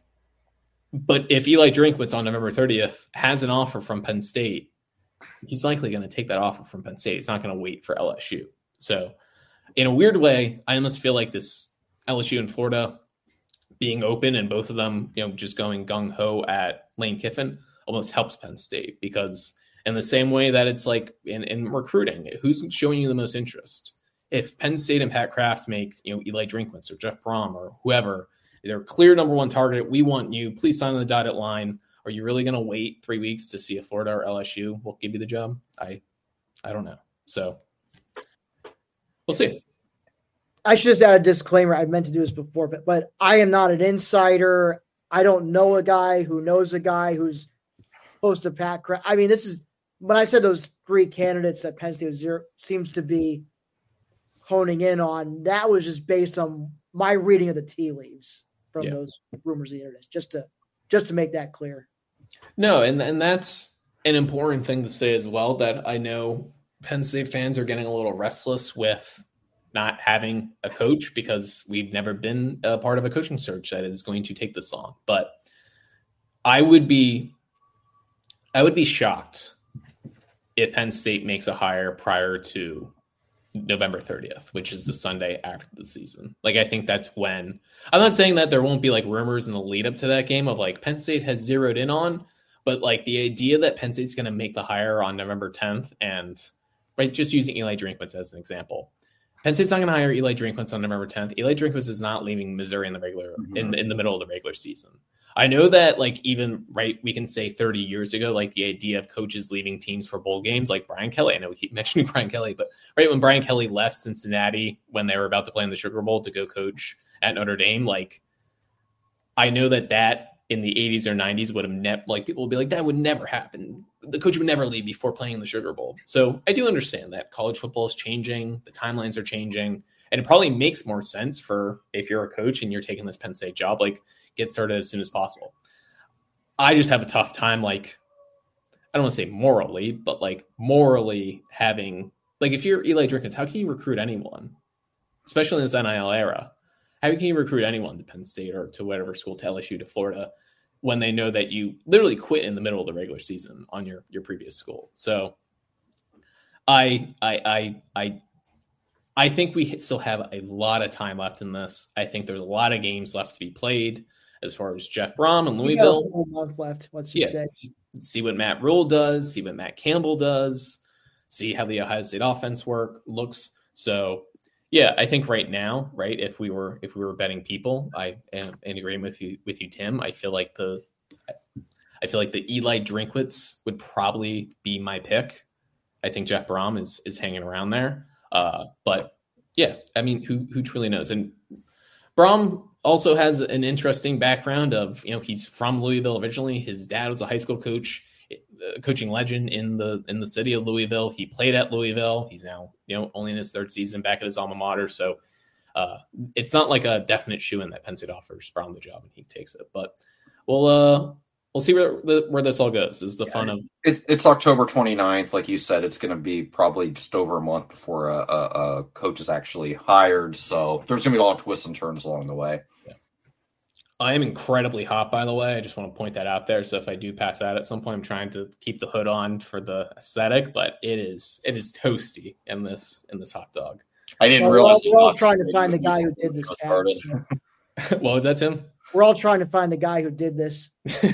But if Eli Drinkwitz on November thirtieth has an offer from Penn State, he's likely going to take that offer from Penn State. He's not going to wait for L S U. So, in a weird way, I almost feel like this L S U and Florida being open and both of them, you know, just going gung ho at Lane Kiffin almost helps Penn State because, in the same way that it's like in, in recruiting, who's showing you the most interest? If Penn State and Pat Kraft make, you know, Eli Drinkwitz or Jeff Brom or whoever, they're clear number one target. We want you. Please sign on the dotted line. Are you really going to wait three weeks to see if Florida or L S U will give you the job? I, I don't know. So we'll see. I should just add a disclaimer. I meant to do this before, but but I am not an insider. I don't know a guy who knows a guy who's close to Pat Kraft. I mean, this is when I said those three candidates that Penn State was zero, seems to be honing in on. That was just based on my reading of the tea leaves from yeah. those rumors of the internet. Just to just to make that clear. No, and and that's an important thing to say as well, that I know Penn State fans are getting a little restless with not having a coach because we've never been a part of a coaching search that is going to take this long. But I would be I would be shocked if Penn State makes a hire prior to November thirtieth, which is the Sunday after the season. Like, I think that's when – I'm not saying that there won't be, like, rumors in the lead up to that game of, like, Penn State has zeroed in on, but, like, the idea that Penn State's going to make the hire on November tenth and, right, just using Eli Drinkwitz as an example. Penn State's not going to hire Eli Drinkwitz on November tenth. Eli Drinkwitz is not leaving Missouri in the regular mm-hmm. in, in the middle of the regular season. I know that, like, even, right, we can say thirty years ago, like, the idea of coaches leaving teams for bowl games, like Brian Kelly. I know we keep mentioning Brian Kelly, but right when Brian Kelly left Cincinnati when they were about to play in the Sugar Bowl to go coach at Notre Dame, like, I know that that in the eighties or nineties would have never, like, people would be like, that would never happen. The coach would never leave before playing in the Sugar Bowl. So I do understand that college football is changing, the timelines are changing, and it probably makes more sense for if you're a coach and you're taking this Penn State job, like, get started as soon as possible. I just have a tough time, like, I don't want to say morally, but like morally having, like, if you're Eli Drinkwitz, how can you recruit anyone, especially in this N I L era? How can you recruit anyone to Penn State or to whatever school, to L S U, to Florida, when they know that you literally quit in the middle of the regular season on your, your previous school? So I, I, I, I, I think we still have a lot of time left in this. I think there's a lot of games left to be played. As far as Jeff Brom and Louisville, a full month left. Let's just yeah, say. See what Matt Rule does, see what Matt Campbell does, see how the Ohio State offense work looks. So, yeah, I think right now, right, if we were if we were betting people, I am in agreement with you with you, Tim. I feel like the I feel like the Eli Drinkwitz would probably be my pick. I think Jeff Brom is is hanging around there. Uh, but yeah, I mean, who who truly knows? And Brom also has an interesting background of, you know, he's from Louisville originally. His dad was a high school coach, uh, coaching legend in the in the city of Louisville. He played at Louisville. He's now, you know, only in his third season back at his alma mater. So uh, it's not like a definite shoe-in that Penn State offers Brom the job and he takes it. But we'll uh, we'll see where the, where this all goes. This is the yeah, fun of it's it's October twenty-ninth. Like you said, it's going to be probably just over a month before a, a, a coach is actually hired. So there's going to be a lot of twists and turns along the way. Yeah. I am incredibly hot, by the way. I just want to point that out there. So if I do pass out at some point, I'm trying to keep the hood on for the aesthetic, but it is it is toasty in this in this hot dog. I didn't well, realize we're all, we're all trying to find the guy who did this. What was that, Tim? We're all trying to find the guy who did this.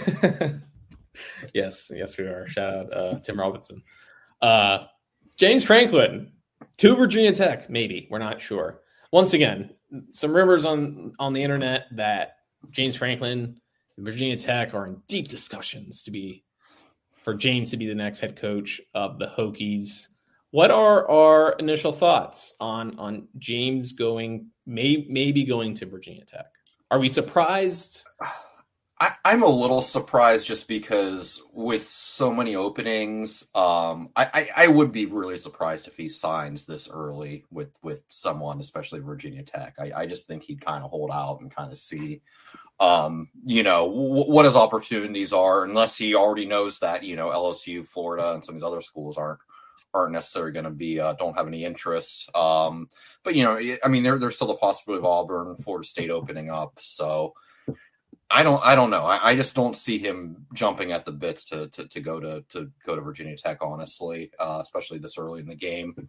yes, yes, we are. Shout out uh, Tim Robinson. Uh, James Franklin to Virginia Tech, maybe. We're not sure. Once again, some rumors on, on the internet that James Franklin and Virginia Tech are in deep discussions to be for James to be the next head coach of the Hokies. What are our initial thoughts on, on James going, may, maybe going to Virginia Tech? Are we surprised? I, I'm a little surprised just because with so many openings, um, I, I, I would be really surprised if he signs this early with, with someone, especially Virginia Tech. I, I just think he'd kind of hold out and kind of see, um, you know, w- what his opportunities are, unless he already knows that, you know, L S U, Florida, and some of these other schools aren't aren't necessarily going to be, uh, don't have any interest. Um, but, you know, I mean, there, there's still the possibility of Auburn, Florida State opening up. So I don't, I don't know. I, I just don't see him jumping at the bits to, to, to go to, to go to Virginia Tech, honestly, uh, especially this early in the game.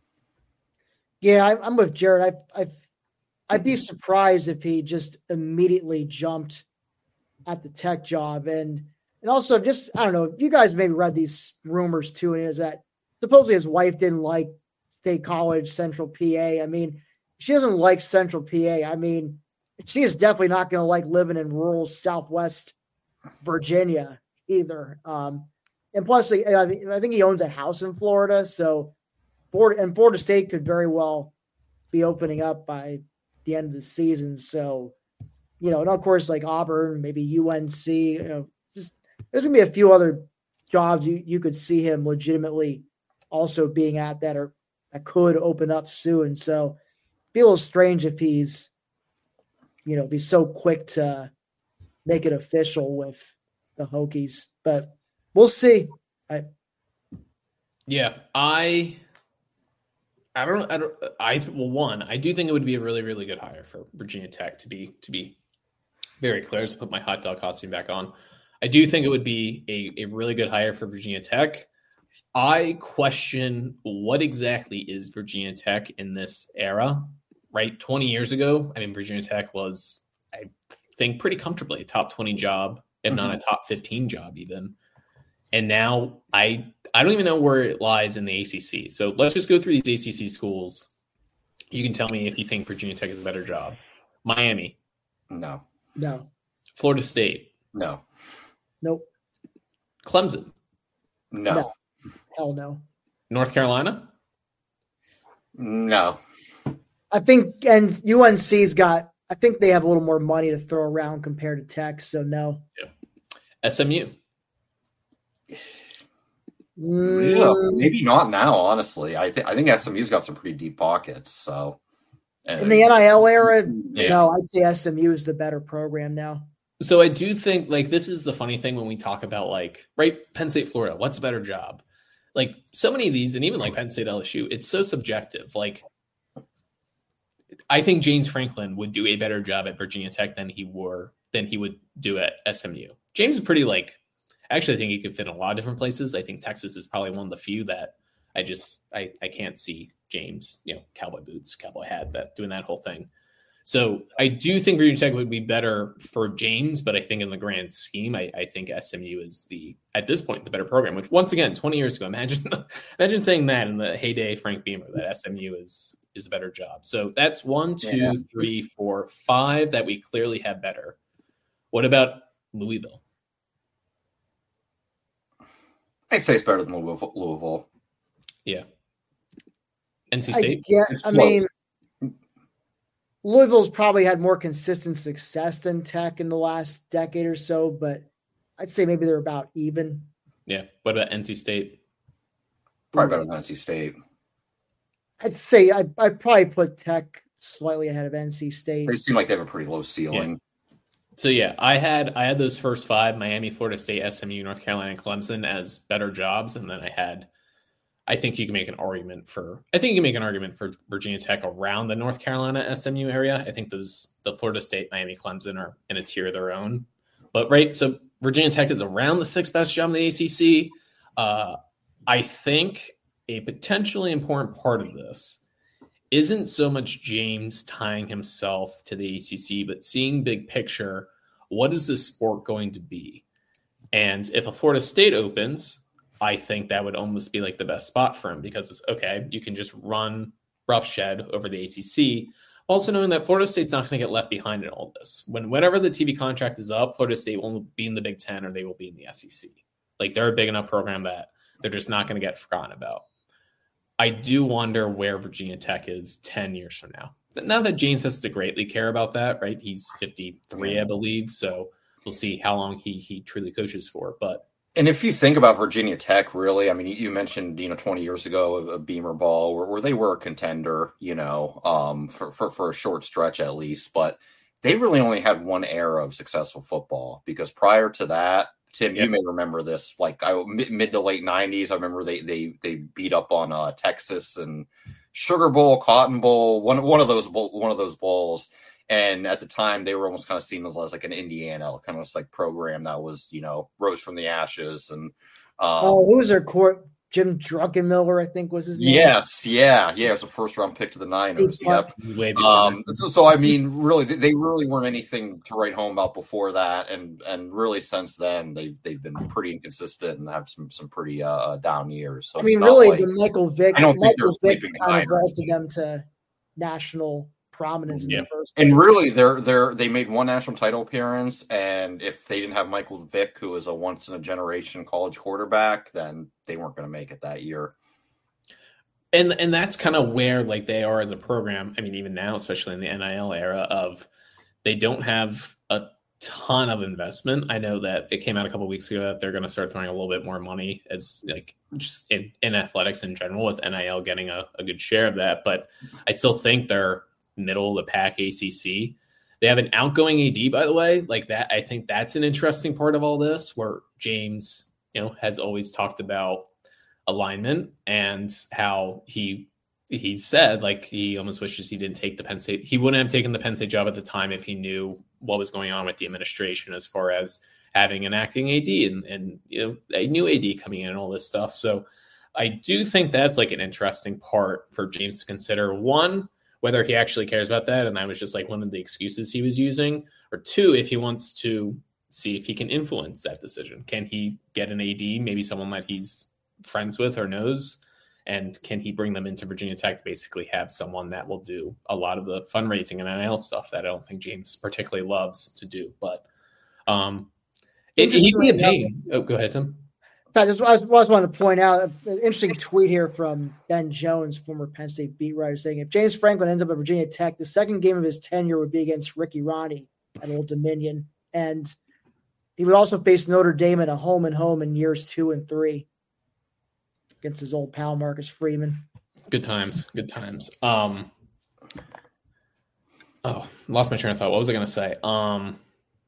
Yeah, I, I'm with Jared. I, I, I'd be surprised if he just immediately jumped at the Tech job. And, and also just, I don't know, you guys maybe read these rumors too, and is that supposedly his wife didn't like State College, Central P A. I mean, she doesn't like Central P A. I mean, she is definitely not going to like living in rural Southwest Virginia either. Um, and plus, I, mean, I think he owns a house in Florida. So, Florida, and Florida State could very well be opening up by the end of the season. So, you know, and of course, like Auburn, maybe U N C, you know, just there's going to be a few other jobs you, you could see him legitimately also being at that or that could open up soon. So it'd be a little strange if he's, you know, be so quick to make it official with the Hokies, but we'll see. I, yeah, I, I don't, I don't, I, well, one, I do think it would be a really, really good hire for Virginia Tech to be, to be very clear. So put my hot dog costume back on. I do think it would be a, a really good hire for Virginia Tech. I question what exactly is Virginia Tech in this era, right? twenty years ago, I mean, Virginia Tech was, I think, pretty comfortably a top twenty job, if mm-hmm. not a top fifteen job even. And now I I don't even know where it lies in the A C C. So let's just go through these A C C schools. You can tell me if you think Virginia Tech is a better job. Miami. No. No. Florida State. No. Nope. Clemson. No. no. Hell no. North Carolina? No. I think, and U N C's got, I think they have a little more money to throw around compared to Tech, so no. Yeah. S M U? Mm. Yeah, maybe not now, honestly. I, th- I think S M U's got some pretty deep pockets, so. And in the N I L era, yes. no, I'd say S M U is the better program now. So I do think, like, this is the funny thing when we talk about, like, right, Penn State, Florida, what's a better job? Like, so many of these, and even like Penn State, L S U, it's so subjective. Like, I think James Franklin would do a better job at Virginia Tech than he were than he would do at S M U. James is pretty, like, actually, I think he could fit in a lot of different places. I think Texas is probably one of the few that I just, I, I can't see James, you know, cowboy boots, cowboy hat, that doing that whole thing. So I do think Virginia Tech would be better for James, but I think in the grand scheme, I, I think S M U is the, at this point, the better program, which once again, twenty years ago, imagine, imagine saying that in the heyday Frank Beamer, that S M U is, is a better job. So that's one, two, yeah. three, four, five that we clearly have better. What about Louisville? I'd say it's better than Louisville. Louisville. Yeah. N C State? I, yeah, It's I close. mean, Louisville's probably had more consistent success than Tech in the last decade or so, but I'd say maybe they're about even. Yeah. What about N C State? Probably better than N C State. I'd say I I'd probably put Tech slightly ahead of N C State. They seem like they have a pretty low ceiling. Yeah. So yeah, I had I had those first five: Miami, Florida State, S M U, North Carolina, and Clemson as better jobs, and then I had. I think you can make an argument for. I think you can make an argument for Virginia Tech around the North Carolina S M U area. I think those the Florida State, Miami, Clemson are in a tier of their own. But right, so Virginia Tech is around the sixth best job in the A C C. Uh, I think a potentially important part of this isn't so much James tying himself to the A C C, but seeing big picture. What is this sport going to be? And if a Florida State opens, I think that would almost be like the best spot for him because it's okay. You can just run roughshed over the A C C. Also knowing that Florida State's not going to get left behind in all this. When whenever the T V contract is up, Florida State will be in the Big Ten or they will be in the S E C. Like they're a big enough program that they're just not going to get forgotten about. I do wonder where Virginia Tech is ten years from now. Now that James has to greatly care about that, right? He's fifty-three, I believe. So we'll see how long he he truly coaches for. But And if you think about Virginia Tech, really, I mean, you mentioned, you know, twenty years ago, a Beamer ball where, where they were a contender, you know, um, for, for, for a short stretch at least. But they really only had one era of successful football because prior to that, Tim, yep. you may remember this, like I, mid, mid to late nineties. I remember they they they beat up on uh, Texas and Sugar Bowl, Cotton Bowl, one one of those one of those bowls. And at the time, they were almost kind of seen as like an Indiana kind of like program that was, you know, rose from the ashes. And um, oh, who was their court? Jim Druckenmiller, I think was his name. Yes, yeah, yeah. It was a first round pick to the Niners. Yep. Um, so, so I mean, really, they really weren't anything to write home about before that, and and really since then, they've they've been pretty inconsistent and have some some pretty uh, down years. So I mean, really, like, the Michael Vick, I don't think Michael they're Vick sleeping kind of behind vaulted them to national prominence in yeah. the first place. And really, they're they're they made one national title appearance, and if they didn't have Michael Vick, who was a once in a generation college quarterback, then they weren't going to make it that year. And and that's kind of where like they are as a program. I mean, even now, especially in the N I L era, of they don't have a ton of investment. I know that it came out a couple of weeks ago that they're going to start throwing a little bit more money as like just in, in athletics in general, with N I L getting a, a good share of that. But I still think they're middle of the pack A C C. They have an outgoing A D, by the way, like that. I think that's an interesting part of all this, where James, you know, has always talked about alignment and how he he said like he almost wishes he didn't take the Penn State. He wouldn't have taken the Penn State job at the time if he knew what was going on with the administration as far as having an acting A D and and you know a new A D coming in and all this stuff. So I do think that's like an interesting part for James to consider. One, whether he actually cares about that, and I was just like one of the excuses he was using, or two, if he wants to see if he can influence that decision. Can he get an A D, maybe someone that he's friends with or knows, and can he bring them into Virginia Tech to basically have someone that will do a lot of the fundraising and N I L stuff that I don't think James particularly loves to do. But um, it, he'd be a pain. Oh, go ahead, Tim. I just, I just wanted to point out an interesting tweet here from Ben Jones, former Penn State beat writer, saying if James Franklin ends up at Virginia Tech, the second game of his tenure would be against Ricky Ronnie at Old Dominion. And he would also face Notre Dame at a home and home in years two and three against his old pal, Marcus Freeman. Good times. Good times. Um, oh, lost my train of thought. What was I going to say? Um,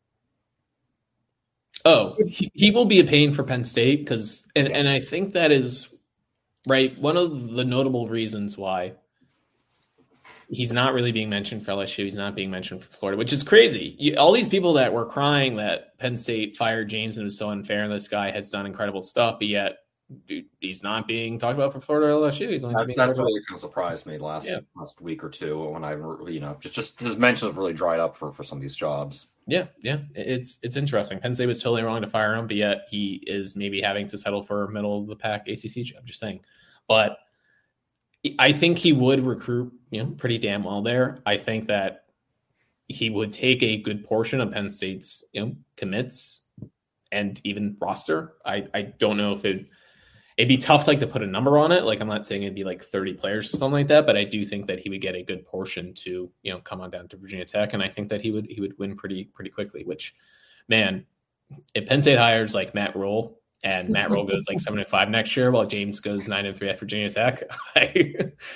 Oh, he, he will be a pain for Penn State because, and, and I think that is right. One of the notable reasons why he's not really being mentioned for L S U, he's not being mentioned for Florida, which is crazy. You, all these people that were crying that Penn State fired James and it was so unfair, and this guy has done incredible stuff, but yet dude, he's not being talked about for Florida or L S U. He's only that's, being that's really about. kind of surprised me last yeah. last week or two when I, you know, just just his mentions really dried up for for some of these jobs. Yeah, yeah, it's it's interesting. Penn State was totally wrong to fire him, but yet he is maybe having to settle for a middle of the pack A C C job. Just saying, but I think he would recruit, you know, pretty damn well there. I think that he would take a good portion of Penn State's, you know, commits and even roster. I I don't know if it it'd be tough like to put a number on it. Like I'm not saying it'd be like thirty players or something like that, but I do think that he would get a good portion to, you know, come on down to Virginia Tech. And I think that he would, he would win pretty, pretty quickly, which, man, if Penn State hires like Matt Rule and Matt Rule goes like seven and five next year, while James goes nine and three at Virginia Tech, I,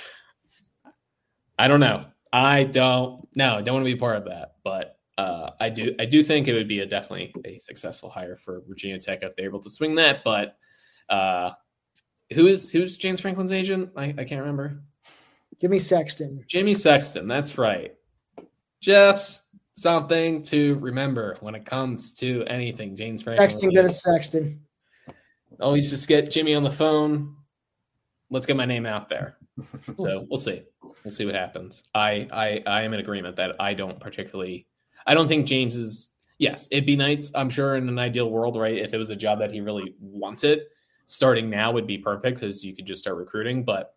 I don't know. I don't know. I don't want to be part of that, but uh, I do. I do think it would be a definitely a successful hire for Virginia Tech if they're able to swing that. But uh, who is who's James Franklin's agent? I, I can't remember. Jimmy Sexton. Jimmy Sexton. That's right. Just something to remember when it comes to anything. James Franklin. Sexton gonna Sexton. Always just get Jimmy on the phone. Let's get my name out there. So we'll see. We'll see what happens. I, I I am in agreement that I don't particularly – I don't think James is – yes, it'd be nice, I'm sure, in an ideal world, right, if it was a job that he really wanted. Starting now would be perfect because you could just start recruiting. But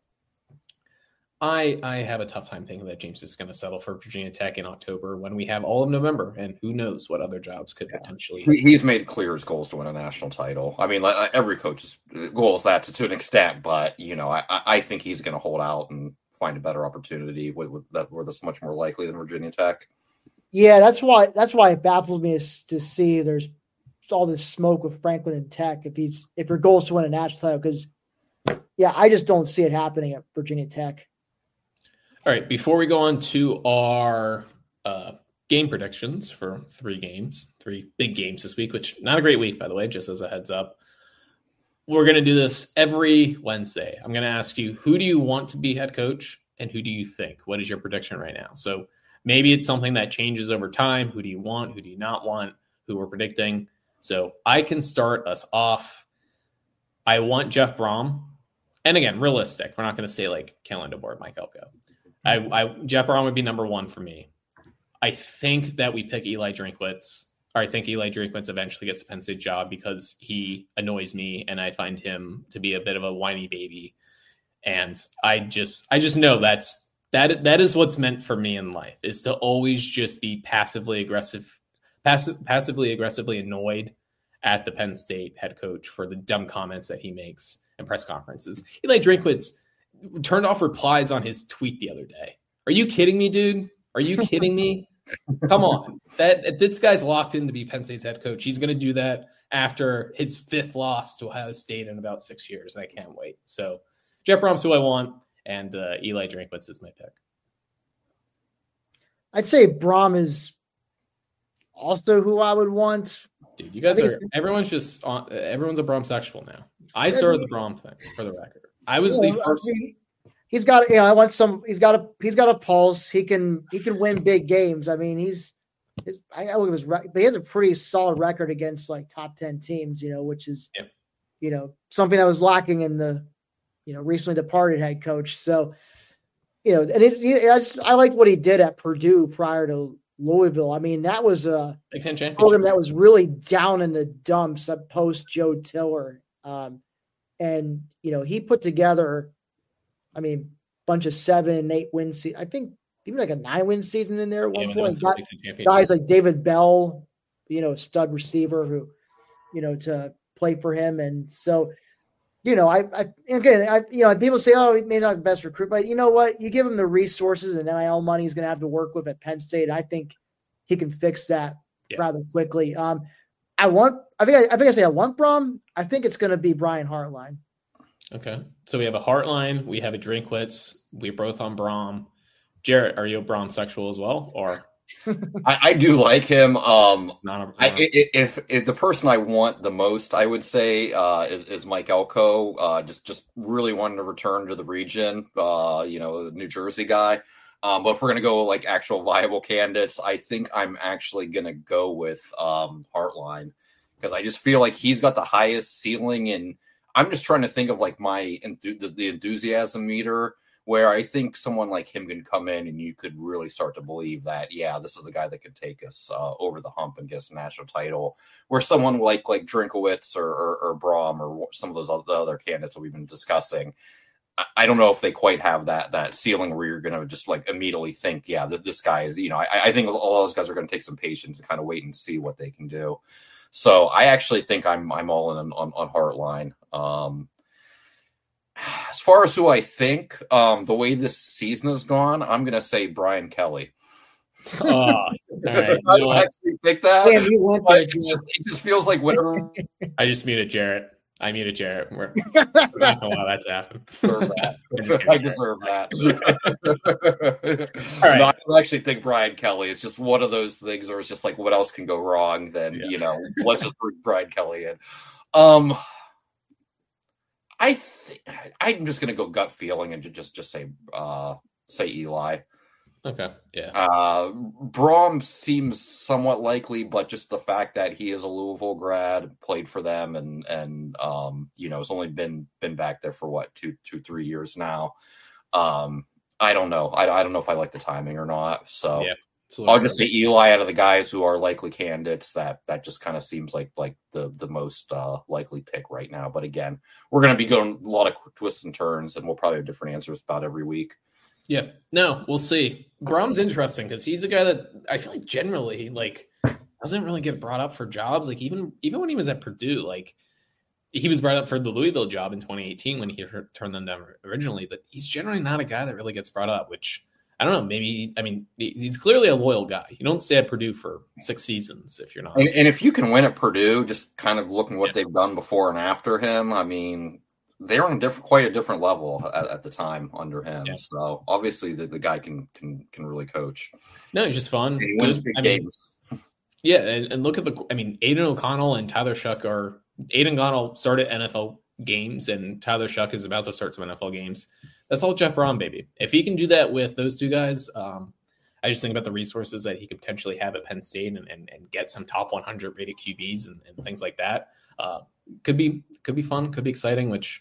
I I have a tough time thinking that James is going to settle for Virginia Tech in October when we have all of November, and who knows what other jobs could yeah. potentially he, He's made clear his goals to win a national title. I mean, like, every coach's goal is that to, to an extent, but, you know, I, I think he's going to hold out and – find a better opportunity with, with that where that's much more likely than Virginia Tech. Yeah, that's why that's why it baffles me is to see there's all this smoke with Franklin and Tech if he's if your goal is to win a national title, because yeah, I just don't see it happening at Virginia Tech. All right, before we go on to our uh, game predictions for three games, three big games this week, which not a great week, by the way, just as a heads up. We're going to do this every Wednesday. I'm going to ask you, who do you want to be head coach and who do you think? What is your prediction right now? So maybe it's something that changes over time. Who do you want? Who do you not want? Who we're predicting? So I can start us off. I want Jeff Brom. And again, realistic. We're not going to say like Kellen DeBoer, Mike Elko. I, I, Jeff Brom would be number one for me. I think that we pick Eli Drinkwitz. Or I think Eli Drinkwitz eventually gets the Penn State job because he annoys me and I find him to be a bit of a whiny baby. And I just I just know that's that that is what's meant for me in life, is to always just be passively aggressive, passive, passively aggressively annoyed at the Penn State head coach for the dumb comments that he makes in press conferences. Eli Drinkwitz turned off replies on his tweet the other day. Are you kidding me, dude? Are you kidding me? Come on. That this guy's locked in to be Penn State's head coach. He's going to do that after his fifth loss to Ohio State in about six years, and I can't wait. So Jeff Brom's who I want, and uh, Eli Drinkwitz is my pick. I'd say Brom is also who I would want. Dude, you guys are – everyone's just on – everyone's a Brom sexual now. I started the Brom thing, for the record. I was yeah, the first – I mean, He's got, you know, I want some. He's got a, he's got a pulse. He can, he can win big games. I mean, he's, his, I look at his, but he has a pretty solid record against like top ten teams, you know, which is, yeah. you know, something that was lacking in the, you know, recently departed head coach. So, you know, and it, it, I just, I like what he did at Purdue prior to Louisville. I mean, that was a program that was really down in the dumps post Joe Tiller, um, and you know, he put together. I mean, bunch of seven, eight win season. I think even like a nine win season in there at one yeah, point. Got guys like David Bell, you know, stud receiver who, you know, to play for him. And so, you know, I, I again, I, you know, people say, oh, he may not be the best recruit, but you know what? You give him the resources and N I L money he's going to have to work with at Penn State. I think he can fix that yeah. rather quickly. Um, I want, I think, I, I think I say I want Brom. I think it's going to be Brian Hartline. Okay. So we have a Hartline. We have a Drinkwitz. We're both on Brom. Jarrett, are you a Brom sexual as well? Or I, I do like him. Um, not a, I, if, if the person I want the most, I would say, uh, is, is Mike Elko. Uh, just, just really wanting to return to the region. Uh, you know, the New Jersey guy. Um, but if we're gonna go like actual viable candidates, I think I'm actually gonna go with um, Hartline, because I just feel like he's got the highest ceiling, and I'm just trying to think of like my the, the enthusiasm meter, where I think someone like him can come in and you could really start to believe that, yeah, this is the guy that could take us uh, over the hump and get us a national title. Where someone like like Drinkwitz or, or, or Brom or some of those other, other candidates that we've been discussing, I, I don't know if they quite have that that ceiling where you're going to just like immediately think, yeah, th- this guy is, you know, I, I think all those guys are going to take some patience and kind of wait and see what they can do. So I actually think I'm I'm all in on, on, on Hartline. Um, As far as who I think, um, the way this season has gone, I'm going to say Brian Kelly. Oh, all right. I You know don't what? actually think that. Damn, you went but there, it's Jim. just, it just feels like whatever. I just muted Jarrett. I muted Jarrett. We're, we're not going to allow that to happen. deserve that. I'm just I kidding, deserve that. All right. No, I don't actually think Brian Kelly is just one of those things where it's just like, what else can go wrong? Then Yeah. you know, let's just bring Brian Kelly in. Um, I th- I'm just gonna go gut feeling and just just say uh say Eli. Okay. Yeah. Uh, Braum seems somewhat likely, but just the fact that he is a Louisville grad, played for them, and and um, you know, has only been been back there for what two two three years now. Um, I don't know. I, I don't know if I like the timing or not. So Yeah. It's a little I'll just say Eli out of the guys who are likely candidates. That that just kind of seems like like the the most uh, likely pick right now. But again, we're going to be going a lot of twists and turns, and we'll probably have different answers about every week. Yeah, no, we'll see. Braum's interesting because he's a guy that I feel like generally like doesn't really get brought up for jobs. Like even even when he was at Purdue, like he was brought up for the Louisville job in twenty eighteen when he heard, turned them down originally. But he's generally not a guy that really gets brought up. Which I don't know. Maybe I mean he's clearly a loyal guy. You don't stay at Purdue for six seasons if you're not. And, and if you can win at Purdue, just kind of looking what Yeah. they've done before and after him, I mean. They're on a different, quite a different level at, at the time under him. Yeah. So obviously the, the guy can can can really coach. No, he's just fun. And he wins Good. big I mean, games. Yeah, and, and look at the. I mean, Aiden O'Connell and Tyler Shuck are. Aiden O'Connell started N F L games, and Tyler Shuck is about to start some N F L games. That's all Jeff Braun, baby. If he can do that with those two guys, um, I just think about the resources that he could potentially have at Penn State and and, and get some top one hundred rated Q Bs and, and things like that. Uh, could be could be fun, could be exciting, which.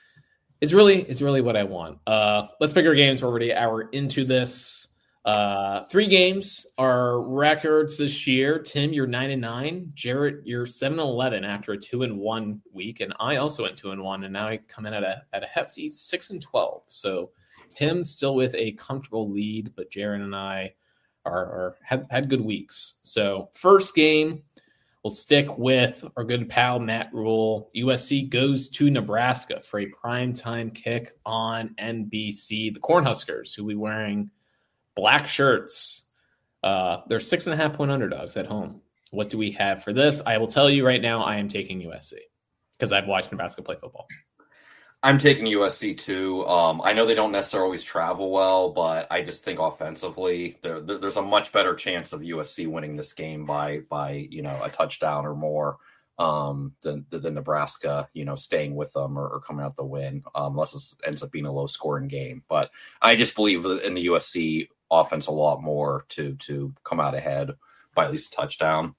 It's really, it's really what I want. Uh, let's pick our games. We're already an hour into this. Uh, three games are records this year. Tim, you're nine and nine. Jarrett, you're seven and eleven after a two and one week, and I also went two and one, and now I come in at a at a hefty six and twelve. So Tim's still with a comfortable lead, but Jarrett and I are, are have had good weeks. So first game. We'll stick with our good pal, Matt Rule. U S C goes to Nebraska for a primetime kick on N B C. The Cornhuskers, who will be wearing black shirts. Uh, they're six and a half point underdogs at home. What do we have for this? I will tell you right now, I am taking U S C because I've watched Nebraska play football. I'm taking U S C too. Um, I know they don't necessarily always travel well, but I just think offensively, there, there, there's a much better chance of U S C winning this game by by you know a touchdown or more um, than than Nebraska, you know, staying with them or, or coming out the win, um, unless it ends up being a low scoring game. But I just believe in the U S C offense a lot more to to come out ahead by at least a touchdown.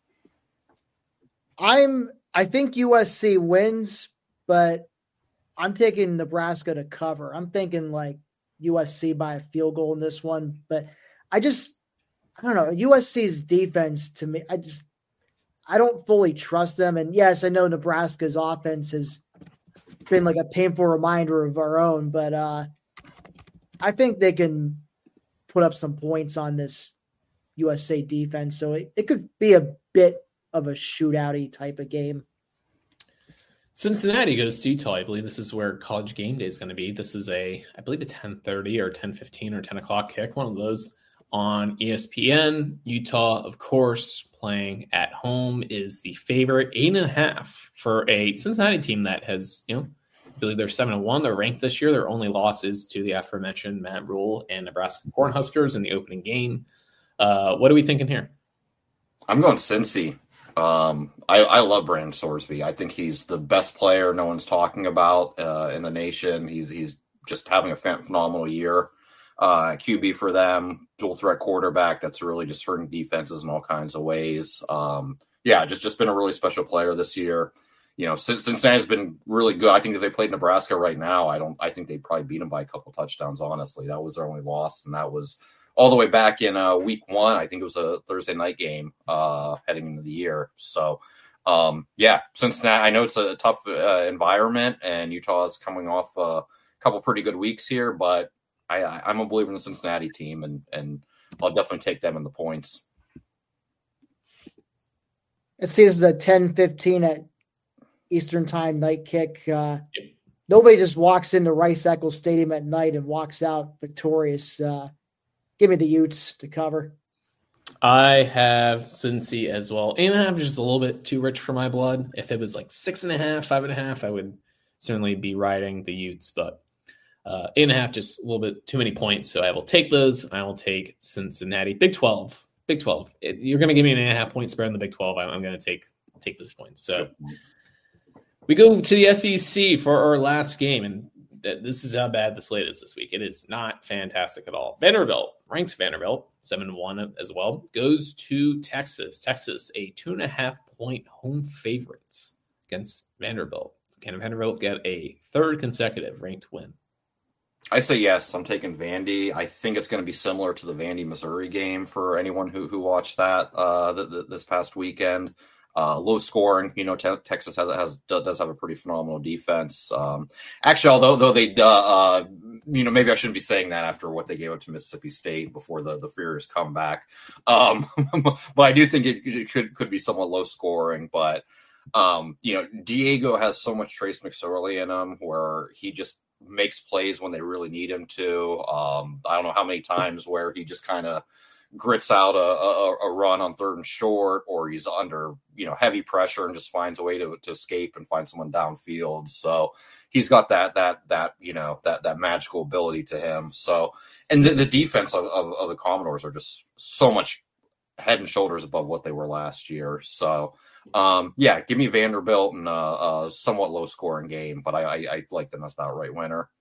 I'm. I think U S C wins, but. I'm taking Nebraska to cover. I'm thinking like U S C by a field goal in this one, but I just, I don't know. U S C's defense to me, I just, I don't fully trust them. And yes, I know Nebraska's offense has been like a painful reminder of our own, but uh, I think they can put up some points on this U S A defense. So it, it could be a bit of a shootout-y type of game. Cincinnati goes to Utah. I believe this is where College Game Day is going to be. This is a, I believe, a ten thirty or ten fifteen or ten o'clock kick, one of those on E S P N. Utah, of course, playing at home is the favorite, eight and a half for a Cincinnati team that has, you know, I believe they're seven and one. They're ranked this year. Their only loss is to the aforementioned Matt Rule and Nebraska Cornhuskers in the opening game. Uh, what are we thinking here? I'm going Cincy. Um, I, I love Brandon Sorsby. I think he's the best player no one's talking about uh, in the nation. He's he's just having a phenomenal year. Uh, Q B for them, dual threat quarterback that's really just hurting defenses in all kinds of ways. Um, yeah, just just been a really special player this year. You know, Cincinnati's been really good. I think if they played Nebraska right now, I don't. I think they'd probably beat them by a couple touchdowns. Honestly, that was their only loss, and that was all the way back in uh, week one. I think it was a Thursday night game uh, heading into the year. So, um, yeah, Cincinnati, I know it's a tough uh, environment, and Utah is coming off a couple pretty good weeks here, but I, I, I'm a believer in the Cincinnati team, and, and I'll definitely take them in the points. Let's see, this is a ten fifteen at Eastern time night kick. Uh, nobody just walks into Rice-Eccles Stadium at night and walks out victorious. Uh, give me the Utes to cover. I have Cincy as well. Eight and a half is just a little bit too rich for my blood. If it was like six and a half, five and a half, I would certainly be riding the Utes. But uh, eight and a half, just a little bit too many points. So I will take those. And I will take Cincinnati. Big twelve. Big twelve. It, you're going to give me an eight and a half point spread in the Big twelve. I'm, I'm going to take take those points. So we go to the S E C for our last game. And th- this is how bad the slate is this week. It is not fantastic at all. Vanderbilt, ranked Vanderbilt, seven and one as well, goes to Texas. Texas, a two and a half point home favorite against Vanderbilt. Can Vanderbilt get a third consecutive ranked win? I say yes. I'm taking Vandy. I think it's going to be similar to the Vandy Missouri game for anyone who who watched that uh, the, the, this past weekend. Uh, low scoring, you know. Te- Texas has has does have a pretty phenomenal defense. Um, actually, although though they, uh, uh, you know, maybe I shouldn't be saying that after what they gave up to Mississippi State before the the furious comeback. Um, but I do think it, it could could be somewhat low scoring. But um, you know, Diego has so much Trace McSorley in him where he just makes plays when they really need him to. Um, I don't know how many times where he just kind of grits out a, a, a run on third and short, or he's under, you know, heavy pressure and just finds a way to, to escape and find someone downfield. So he's got that, that, that, you know, that, that magical ability to him. So, and the, the defense of, of, of the Commodores are just so much head and shoulders above what they were last year. So, um, yeah, give me Vanderbilt in a, a somewhat low scoring game, but I, I, I like them as the outright winner.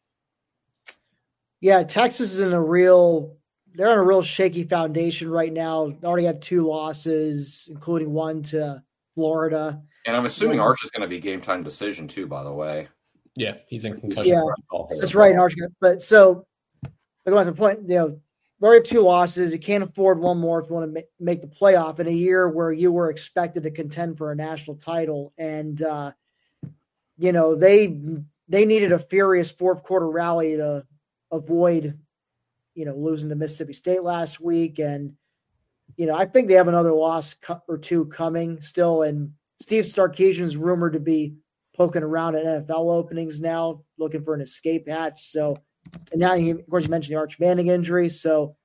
Yeah. Texas is in a real, They're on a real shaky foundation right now. They already have two losses, including one to Florida. And I'm assuming Arch is going to be game time decision too, by the way. Yeah, he's in concussion. Yeah, that's right, Arch. But so, going to the point, you know, they already have two losses. You can't afford one more if you want to make, make the playoff in a year where you were expected to contend for a national title. And, uh, you know, they they needed a furious fourth quarter rally to avoid – you know, losing to Mississippi State last week. And, you know, I think they have another loss or two coming still. And Steve Sarkisian is rumored to be poking around at N F L openings now, looking for an escape hatch. So, and now, he, of course, you mentioned the Arch Manning injury. So,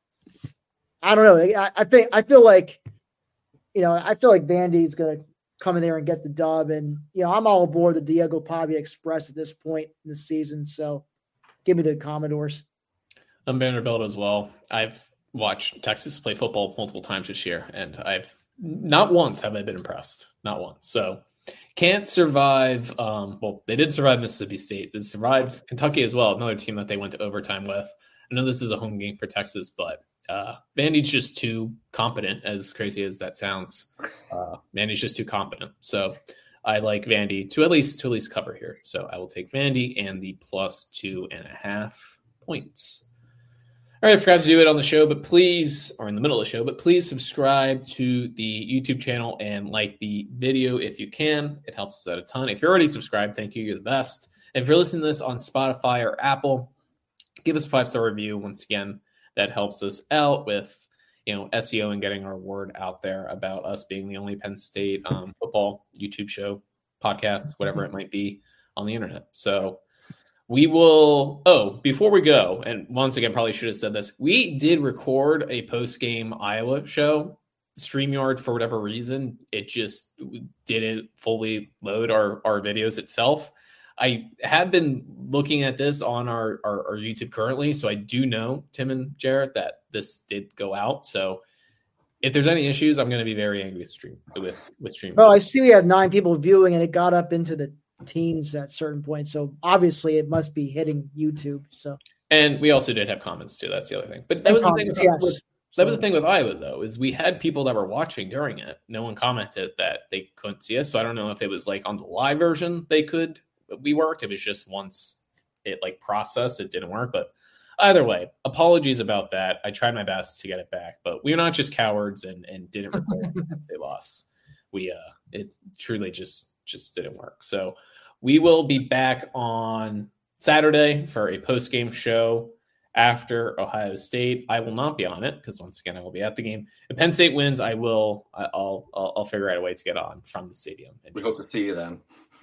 I don't know. I, I think, I feel like, you know, I feel like Vandy's going to come in there and get the dub. And, you know, I'm all aboard the Diego Pavia Express at this point in the season. So, give me the Commodores. I'm Vanderbilt as well. I've watched Texas play football multiple times this year, and I've not once have I been impressed. Not once. So can't survive. Um, well, they did survive Mississippi State. They survived Kentucky as well, another team that they went to overtime with. I know this is a home game for Texas, but uh, Vandy's just too competent, as crazy as that sounds. Uh, Vandy's just too competent. So I like Vandy to at least to at least cover here. So I will take Vandy and the plus two and a half points. All right, I forgot to do it on the show, but please, or in the middle of the show, but please subscribe to the YouTube channel and like the video if you can. It helps us out a ton. If you're already subscribed, thank you. You're the best. And if you're listening to this on Spotify or Apple, give us a five-star review. Once again, that helps us out with, you know, S E O and getting our word out there about us being the only Penn State um, football YouTube show, podcast, whatever it might be on the internet. So we will, oh, before we go, and once again, probably should have said this, we did record a post-game Iowa show. StreamYard, for whatever reason, it just didn't fully load our, our videos itself. I have been looking at this on our, our, our YouTube currently, so I do know, Tim and Jarrett, that this did go out. So if there's any issues, I'm going to be very angry with Stream with, with StreamYard. Oh, I see we have nine people viewing, and it got up into the teens at certain points, so obviously it must be hitting YouTube. So, and we also did have comments too. That's the other thing. But that was comments, the thing. With, yes. That was the thing with Iowa, though, is we had people that were watching during it. No one commented that they couldn't see us. So I don't know if it was like on the live version they could. We worked. It was just once it like processed, it didn't work. But either way, apologies about that. I tried my best to get it back, but we were not just cowards and and didn't record once they lost. We uh, it truly just just didn't work. So we will be back on Saturday for a post-game show after Ohio State. I will not be on it because, once again, I will be at the game. If Penn State wins, I will. I'll. I'll, I'll figure out a way to get on from the stadium. We hope to see you then.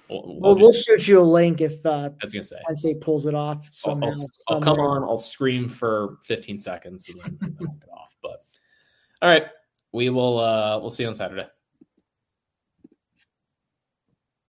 we'll, we'll, We'll, we'll shoot you a link if uh, I was gonna say Penn State pulls it off. I'll, Somehow, I'll, I'll come on. I'll scream for fifteen seconds and then knock it off. But all right, we will. Uh, we'll see you on Saturday.